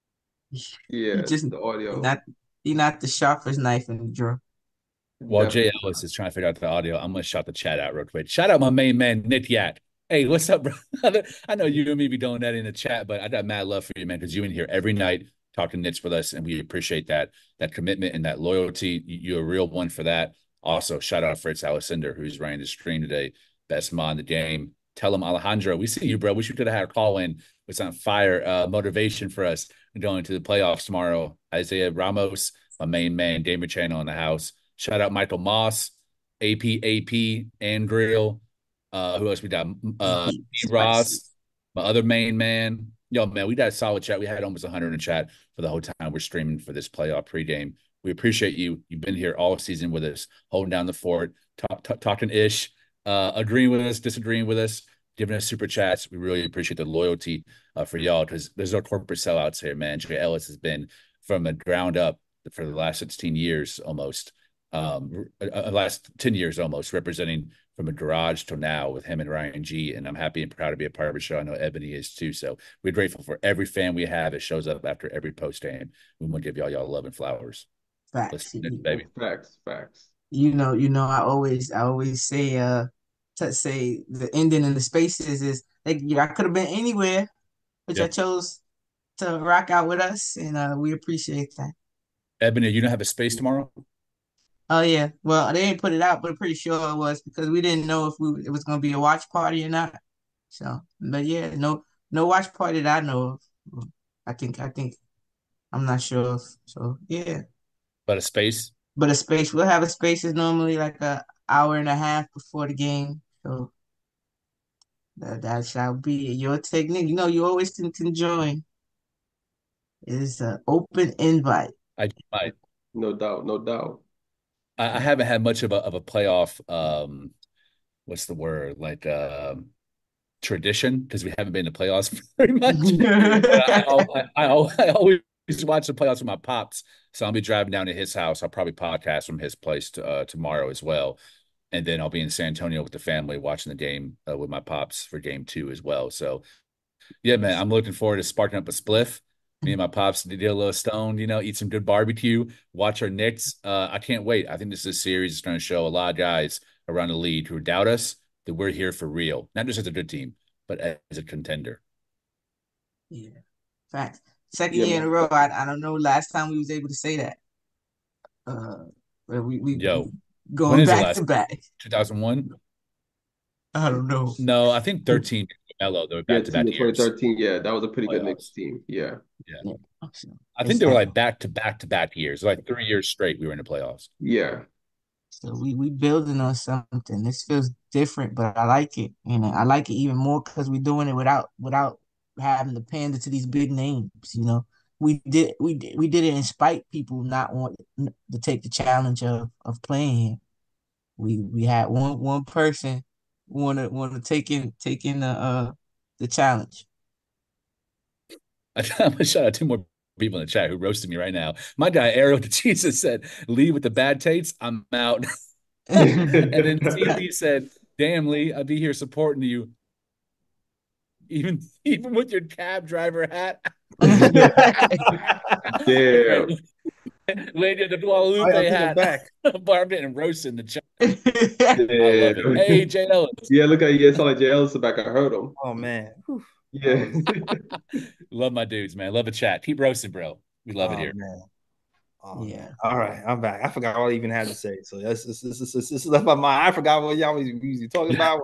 He Yeah, just the he audio not he not the sharpest knife in the drawer. While Jay definitely Ellis is trying to figure out the audio, I'm gonna shout the chat out real quick. Shout out my main man, Nick Yak. Hey, what's up, bro? I know you and me be doing that in the chat, but I got mad love for you, man, because you in here every night talking Knicks with us, and we appreciate that that commitment and that loyalty. You're a real one for that. Also, shout out Fritz Alessander, who's running the stream today. Best mod in the game. Tell him Alejandro, we see you, bro. We should have had a call in with some fire uh, motivation for us going to the playoffs tomorrow. Isaiah Ramos, my main man, Damon Channel in the house. Shout out Michael Moss, A P A P, Andrill. Uh, who else we got? Uh, He E. spicy. Ross, my other main man. Yo, man, we got a solid chat. We had almost one hundred in chat for the whole time we're streaming for this playoff pregame. We appreciate you. You've been here all season with us, holding down the fort, talk, talk, talking ish, uh, agreeing with us, disagreeing with us, giving us super chats. We really appreciate the loyalty uh, for y'all because there's no corporate sellouts here, man. Jay Ellis has been from the ground up for the last sixteen years almost, um, uh, last ten years almost, representing from a garage till now with him and Ryan G. And I'm happy and proud to be a part of the show. I know Ebony is too. So we're grateful for every fan we have that shows up after every post game. We want to give y'all y'all love and flowers. Let's Facts. baby. facts, facts. You know, you know, I always I always say uh to say the ending in the spaces is like yeah, I could have been anywhere, but Yeah. y'all chose to rock out with us and uh we appreciate that. Ebony, you don't have a space tomorrow? Oh yeah. Well, they didn't put it out, but I'm pretty sure it was because we didn't know if we it was gonna be a watch party or not. So, but yeah, no no watch party that I know of. I think I think I'm not sure. If, so yeah. But a space? But a space we'll have a space is normally like a hour and a half before the game. So that, that shall be your technique. You know, you always can, can join. It is an open invite. I I No doubt, no doubt. I haven't had much of a of a playoff um what's the word? Like um tradition because we haven't been to playoffs very much. I, I, I, I always watch the playoffs with my pops, so I'll be driving down to his house. I'll probably podcast from his place to, uh, tomorrow as well, and then I'll be in San Antonio with the family watching the game uh, with my pops for game two as well. So, yeah, man, I'm looking forward to sparking up a spliff. Me and my pops did a little stone, you know, eat some good barbecue, watch our Knicks. Uh, I can't wait. I think this is a series that's going to show a lot of guys around the league who doubt us that we're here for real, not just as a good team, but as a contender. Yeah, facts. Second Yeah, year in a man. row. I, I don't know last time we was able to say that. Uh, but we we Yo, when going is the back last to back. two thousand one? I don't know. No, I think thirteen. Mello, they were Yeah, back to team back of years. twenty thirteen. Yeah, that was a pretty good Knicks Playoffs. team. Yeah. Yeah. Yeah. I think It's they were like like back to back to back years, like three years straight. We were in the playoffs. Yeah. so we we building on something. This feels different, but I like it. And I like it even more because we're doing it without without having to pander to these big names. You know, we did we did we did it in spite people not want to take the challenge of of playing here. We we had one one person want to want to take in take in the uh the challenge. I'm gonna shout out two more people in the chat who roasted me right now. My guy Ariel the Jesus said, "Leave with the bad tates. I'm out." And then C B said, "Damn, Lee, I'll be here supporting you, even even with your cab driver hat." Damn. Lady of the Guadalupe Right, I'll take it hat. back. Barb getting roasted in the chat. I love Damn. it. Hey, J Ellis. Yeah, look at yeah, it's not like Jay Ellis back. I heard him. Oh man. Whew. Yeah. Love my dudes, man. Love the chat. Keep roasting, bro. We love it Oh here. man. Oh Yeah. man! All right, I'm back. I forgot what I even had to say. So that's this this this this is left my mind. I forgot what y'all was usually talking about.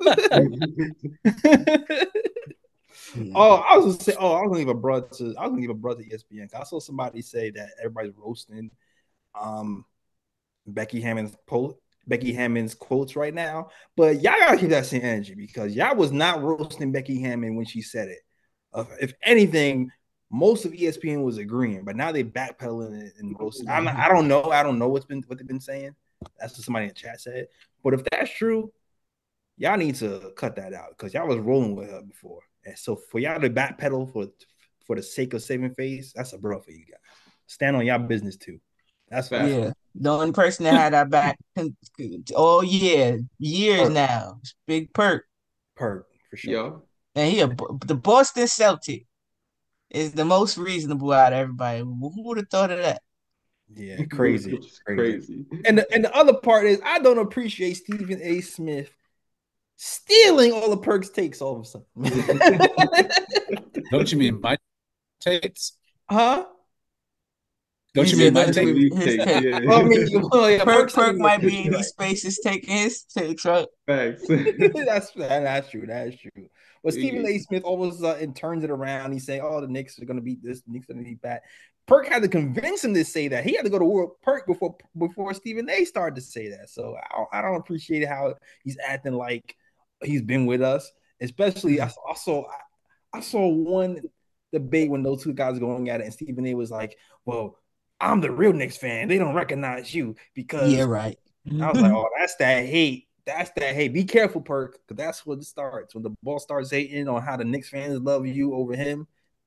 Yeah. Oh, I was gonna say. Oh, I was gonna give a broad to. I was gonna give a broad to E S P N. I saw somebody say that everybody's roasting um Becky Hammond's post. Becky Hammond's quotes right now, but y'all gotta keep that same energy because y'all was not roasting Becky Hammond when she said it. Uh, if anything, most of E S P N was agreeing, but now they backpedaling and, and roasting. I'm not, I don't know. I don't know what's been what they've been saying. That's what somebody in the chat said. But if that's true, y'all need to cut that out because y'all was rolling with her before. And so for y'all to backpedal for for the sake of saving face, that's a bro for you guys. Stand on y'all business too. That's what I Yeah. The only person that had our back, oh yeah, years Perk. now. It's Big Perk. Perk for sure. Yeah. And he a, the Boston Celtic is the most reasonable out of everybody. Who would have thought of that? Yeah, crazy. Which is crazy. crazy. And the, and the other part is I don't appreciate Stephen A. Smith stealing all the Perk's takes all of a sudden. Don't you mean my takes? Huh? Don't He you said mean my those take? were League his take, take. yeah. Well, I mean, well, yeah, Perk Perk, Perk said might he be in was- these spaces taking his takes, right? Facts. that's that's true. That's true. But Stephen Yeah. A. Smith all of a sudden turns it around. He's saying, "Oh, the Knicks are going to beat this. The Knicks are going to beat that." Perk had to convince him to say that. He had to go to war with Perk before before Stephen A. started to say that. So I don't, I don't appreciate how he's acting like he's been with us. Especially, I, I saw I, I saw one debate when those two guys were going at it, and Stephen A. was like, "Well, I'm the real Knicks fan. They don't recognize you because." Yeah, right. I was like, "Oh, that's that hate." That's that. Hey, be careful, Perk, because that's what it starts. When the ball starts hating on how the Knicks fans love you over him,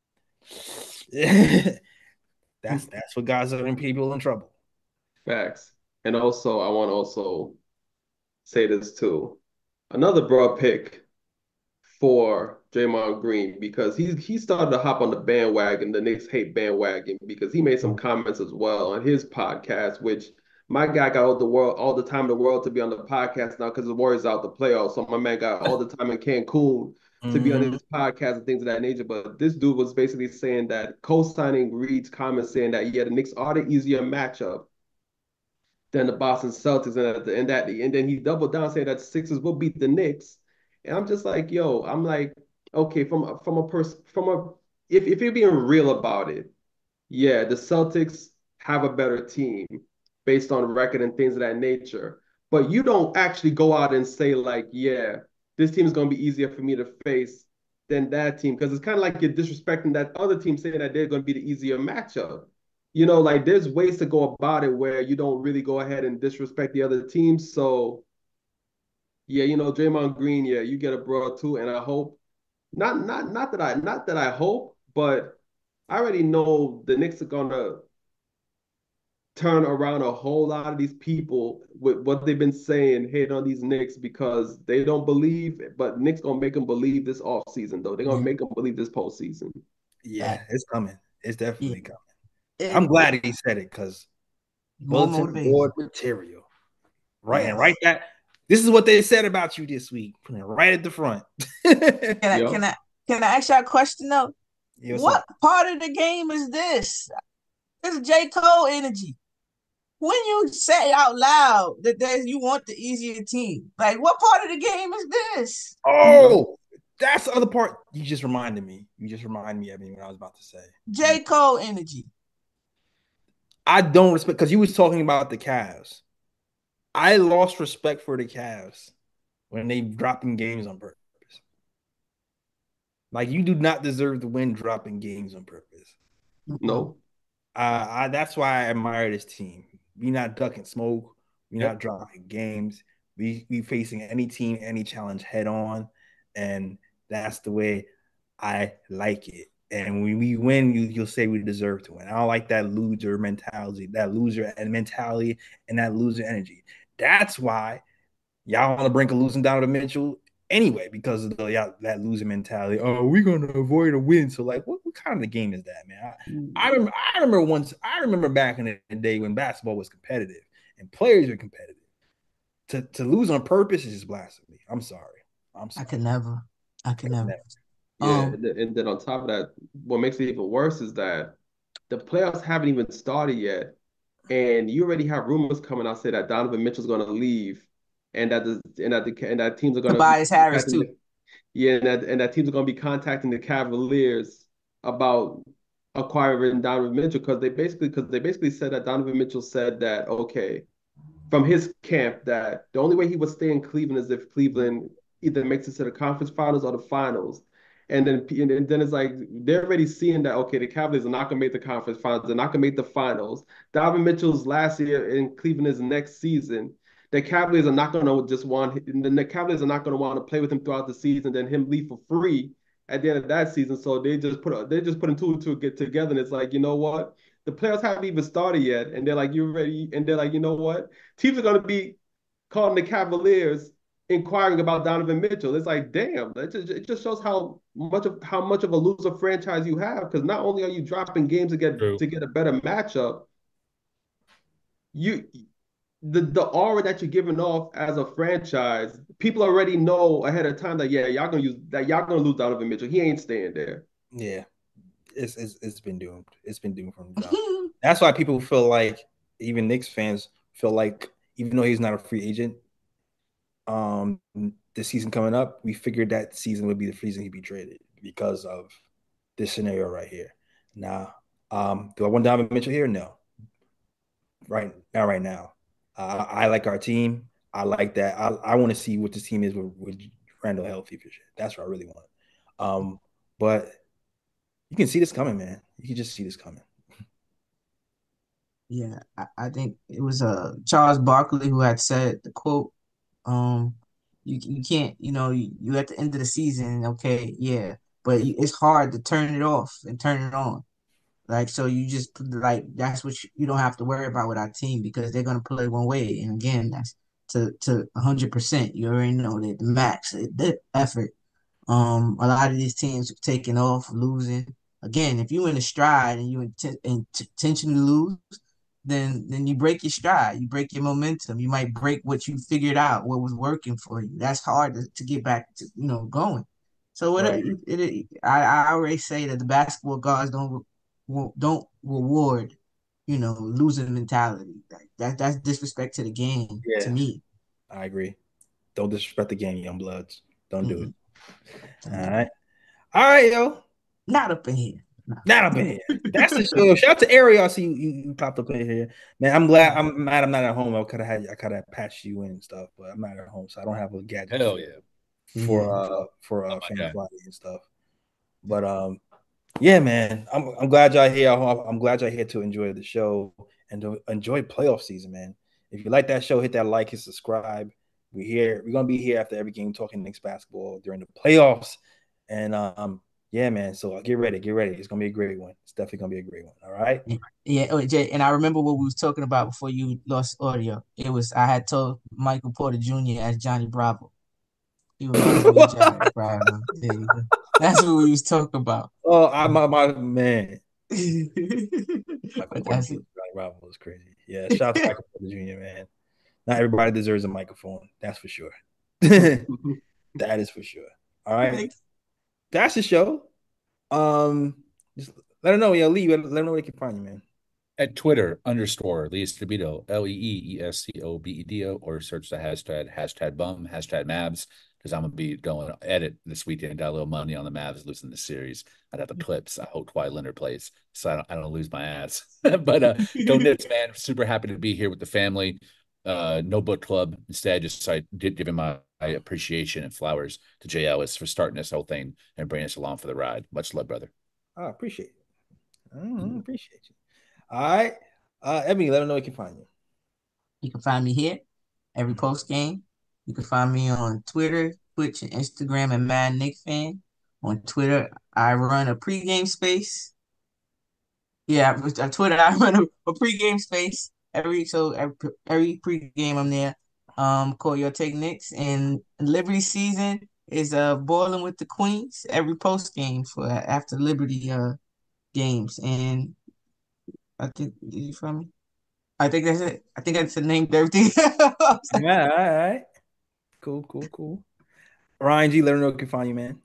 that's that's what guys are in people in trouble. Facts. And also, I want to also say this too. Another broad pick for Draymond Green because he he started to hop on the bandwagon, the Knicks hate bandwagon, because he made some comments as well on his podcast, which my guy got all the world all the time in the world to be on the podcast now because the Warriors out the playoffs. So my man got all the time in Cancun to be on Mhm. his podcast and things of that nature. But this dude was basically saying that co-signing Reed's comments saying that yeah, the Knicks are the easier matchup than the Boston Celtics, and at the end that and then he doubled down saying that the Sixers will beat the Knicks. And I'm just like, yo, I'm like, okay, from from a person from a if if you're being real about it, yeah, the Celtics have a better team based on record and things of that nature. But you don't actually go out and say like, yeah, this team is going to be easier for me to face than that team because it's kind of like you're disrespecting that other team saying that they're going to be the easier matchup. You know, like there's ways to go about it where you don't really go ahead and disrespect the other teams. So, yeah, you know, Draymond Green, yeah, you get a broad too, and I hope not, not, not that I, not that I hope, but I already know the Knicks are gonna turn around a whole lot of these people with what they've been saying, hating on these Knicks because they don't believe, but Knicks gonna make them believe this off season though. They're gonna make them believe this postseason. Yeah, it's coming. It's definitely Yeah. coming. It- I'm glad he said it because More bulletin motivation. board material. Right, Yes. and right that this is what they said about you this week. Putting it right at the front. Can I Yo. can I can I ask y'all a question though? Yeah, what's What up? part of the game is this? This is J. Cole energy. When you say out loud that there's you want the easier team, like what part of the game is this? Oh, that's the other part. You just reminded me. You just reminded me of me what I was about to say. J. Cole energy. I don't respect because you was talking about the Cavs. I lost respect for the Cavs when they dropping games on purpose. Like you do not deserve to win dropping games on purpose. No. Uh, I, that's why I admire this team. We not ducking smoke. We Yep. not dropping games. We we facing any team, any challenge head on, and that's the way I like it. And when we win, you you'll say we deserve to win. I don't like that loser mentality, that loser mentality, and that loser energy. That's why y'all on the brink of losing Donovan Mitchell anyway, because of the, y'all, that loser mentality. Oh, we're gonna avoid a win. So like, what, what kind of game is that, man? I, I remember. I remember once. I remember back in the day when basketball was competitive and players were competitive. To to lose on purpose is just blasphemy. I'm sorry. I'm I sorry. could never. I could never. never. Yeah, Um, and, then, and then on top of that, what makes it even worse is that the playoffs haven't even started yet, and you already have rumors coming out say that Donovan Mitchell's going to leave, and that the and that the and that teams are going to be Tobias Harris contacting too. the, yeah, and that and that teams are going to be contacting the Cavaliers about acquiring Donovan Mitchell because they basically because they basically said that Donovan Mitchell said that okay from his camp that the only way he would stay in Cleveland is if Cleveland either makes it to the conference finals or the finals. And then and then it's like they're already seeing that okay, the Cavaliers are not gonna make the conference finals, they're not gonna make the finals. Donovan Mitchell's last year in Cleveland is next season. The Cavaliers are not gonna just want the Cavaliers are not gonna want to play with him throughout the season, then him leave for free at the end of that season. So they just put they just putting two and two get together, and it's like, you know what? The playoffs haven't even started yet, and they're like, you ready? And they're like, you know what? Teams are going to be calling the Cavaliers inquiring about Donovan Mitchell. It's like, damn, that just, it just shows how much of how much of a loser franchise you have. Because not only are you dropping games to get True. to get a better matchup, you the the aura that you're giving off as a franchise, people already know ahead of time that yeah, y'all gonna use that y'all gonna lose Donovan Mitchell. He ain't staying there. Yeah, it's it's, it's been doomed. It's been doomed from the jump. That's why people feel like even Knicks fans feel like even though he's not a free agent, um, the season coming up, we figured that season would be the season he'd be traded because of this scenario right here. Now, um, do I want Donovan Mitchell here? No. Right now, right now, uh, I like our team. I like that. I, I want to see what this team is with, with Randall healthy for sure. That's what I really want. Um, but you can see this coming, man. You can just see this coming. Yeah, I, I think it was uh Charles Barkley who had said the quote, um, you you can't, you know, you, you at the end of the season, okay, yeah, but you- it's hard to turn it off and turn it on. Like so, you just like that's what you, you don't have to worry about with our team because they're gonna play one way, and again, that's to to a hundred percent. You already know that the max, the effort. Um, a lot of these teams are taking off, losing. Again, if you in a stride and you int- intentionally lose, then then you break your stride, you break your momentum. You might break what you figured out, what was working for you. That's hard to, to get back to you know going. So what Right. it, it, it, I I already say that the basketball gods don't don't reward you know losing mentality. Like that that's disrespect to the game to Yeah, me. I agree. Don't disrespect the game, young bloods. Don't do it. Mm-mm. All right. All right, yo. Not up in here. No. Not up in here. That's the show. Shout out to Ariel. I see you, you, you popped up in here. Man, I'm glad. I'm mad I'm not at home. I could have had I could have patched you in and stuff, but I'm not at home, so I don't have a gadget Hell for yeah. for Yeah. uh for Oh uh my Fan God. Friday and stuff. But um yeah, man. I'm I'm glad y'all here. I'm glad y'all here to enjoy the show and to enjoy playoff season, man. If you like that show, hit that like and subscribe. We're here. We're gonna be here after every game talking Knicks basketball during the playoffs. And um, yeah, man. So get ready, get ready. It's gonna be a great one. It's definitely gonna be a great one. All right. Yeah, oh, Jay, and I remember what we was talking about before you lost audio. It was I had told Michael Porter Junior as Johnny Bravo. He reminds me of Johnny Bravo. There you go. That's what we was talking about. Oh, I my my man. Michael But Porter that's Junior it. Johnny Bravo was crazy. Yeah, shout out to Michael Porter Junior Man. Not everybody deserves a microphone. That's for sure. That is for sure. All right. That's the show. Um, just let them know, yo, Lee. Let, let them know where they can find you, man. At Twitter underscore Lee Escobedo, L E E E S C O B E D O, or search the hashtag hashtag bum, hashtag Mavs, because I'm gonna be going edit this weekend. Got a little money on the Mavs losing the series. I got the clips. I hope Kawhi Leonard plays, so I don't, I don't lose my ass. But uh, go Knicks, man! Super happy to be here with the family. Uh, no book club. Instead, just I did give him my, my appreciation and flowers to Jay Ellis for starting this whole thing and bringing us along for the ride. Much love, brother. I appreciate it. I appreciate you. All right. Uh, Ebony, let them know where they can find you. You can find me here every post game. You can find me on Twitter, Twitch, and Instagram at Mad Nick Fan. On Twitter, I run a pregame space. Yeah, on Twitter, I run a, a pregame space every so every, every pregame I'm there. Um, call your take Knicks and Liberty season is uh boiling with the Queens every post game for after Liberty uh games and I think did you find me? I think that's it. I think that's the name of everything. All right, all right. Cool, cool, cool. Ryan G, let them know where they can find you, man.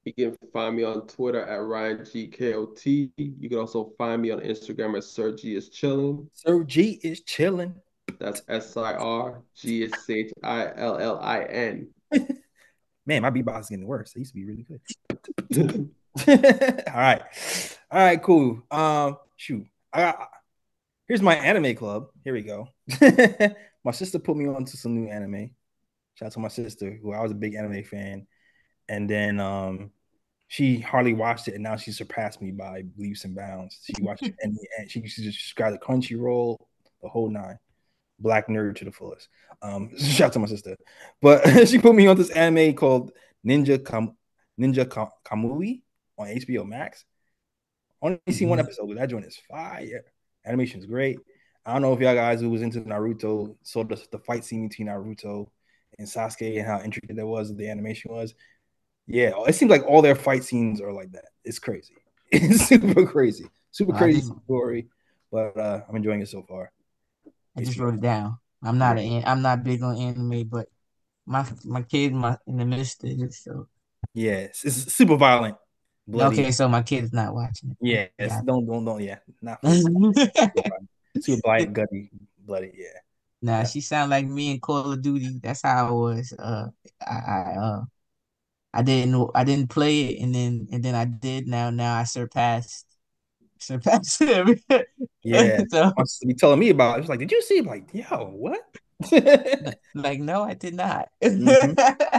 You can find me on Twitter at Ryan G K O T. You can also find me on Instagram at Sir G is chilling. Sir G is chilling. That's S I R G S H I L L I N. Man, my beatbox is getting worse. It used to be really good. All right. All right, cool. Um, shoot. I got here's my anime club. Here we go. My sister put me on to some new anime. Shout out to my sister, who I was a big anime fan. And then um she hardly watched it, and now she surpassed me by leaps and bounds. She watched it and, and she used to just subscribe to Crunchyroll, the whole nine. Black nerd to the fullest. Um, shout out to my sister. But she put me on this anime called Ninja Kam- Ninja Kam- Kamui on H B O Max. Only seen one episode, but that joint is fire. Animation is great. I don't know if y'all guys who was into Naruto saw the, the fight scene between Naruto and Sasuke and how intricate that was, the animation was. Yeah, it seems like all their fight scenes are like that. It's crazy. It's super crazy. Super crazy story. But uh, I'm enjoying it so far. I just wrote it down. I'm not an I'm not big on anime, but my my kid my in the midst of it, so yes, it's super violent. Bloody. Okay, so my kid is not watching it. Yeah, yeah. don't don't don't yeah, not super, super violent, gutty, bloody. Yeah. Nah, yeah. She sound like me in Call of Duty. That's how I was. Uh, I, I uh, I didn't I didn't play it, and then and then I did. Now now I surpassed surpassed him. Yeah, so be telling me about it. It's like, did you see? I'm like, yo, what? Like, no, I did not. Mm-hmm.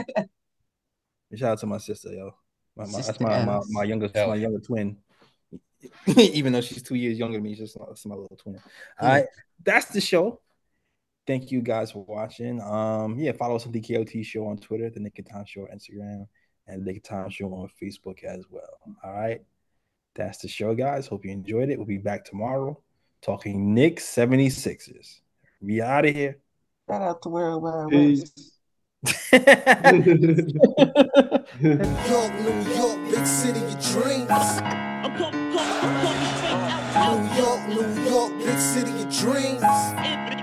Shout out to my sister, yo. My, my, that's my, my my younger oh. my younger twin. Even though she's two years younger than me, she's just my little twin. All right, that's the show. Thank you guys for watching. Um, yeah, follow us on the K O T Show on Twitter, the Nick and Time Show on Instagram, and the Nick and Time Show on Facebook as well. All right, that's the show, guys. Hope you enjoyed it. We'll be back tomorrow talking Knicks seventy-sixers. We out of here. Shout out to World Wide West. New York, New York, big city of dreams. I'm coming, coming, I'm coming straight out. New York, New York, big city of dreams.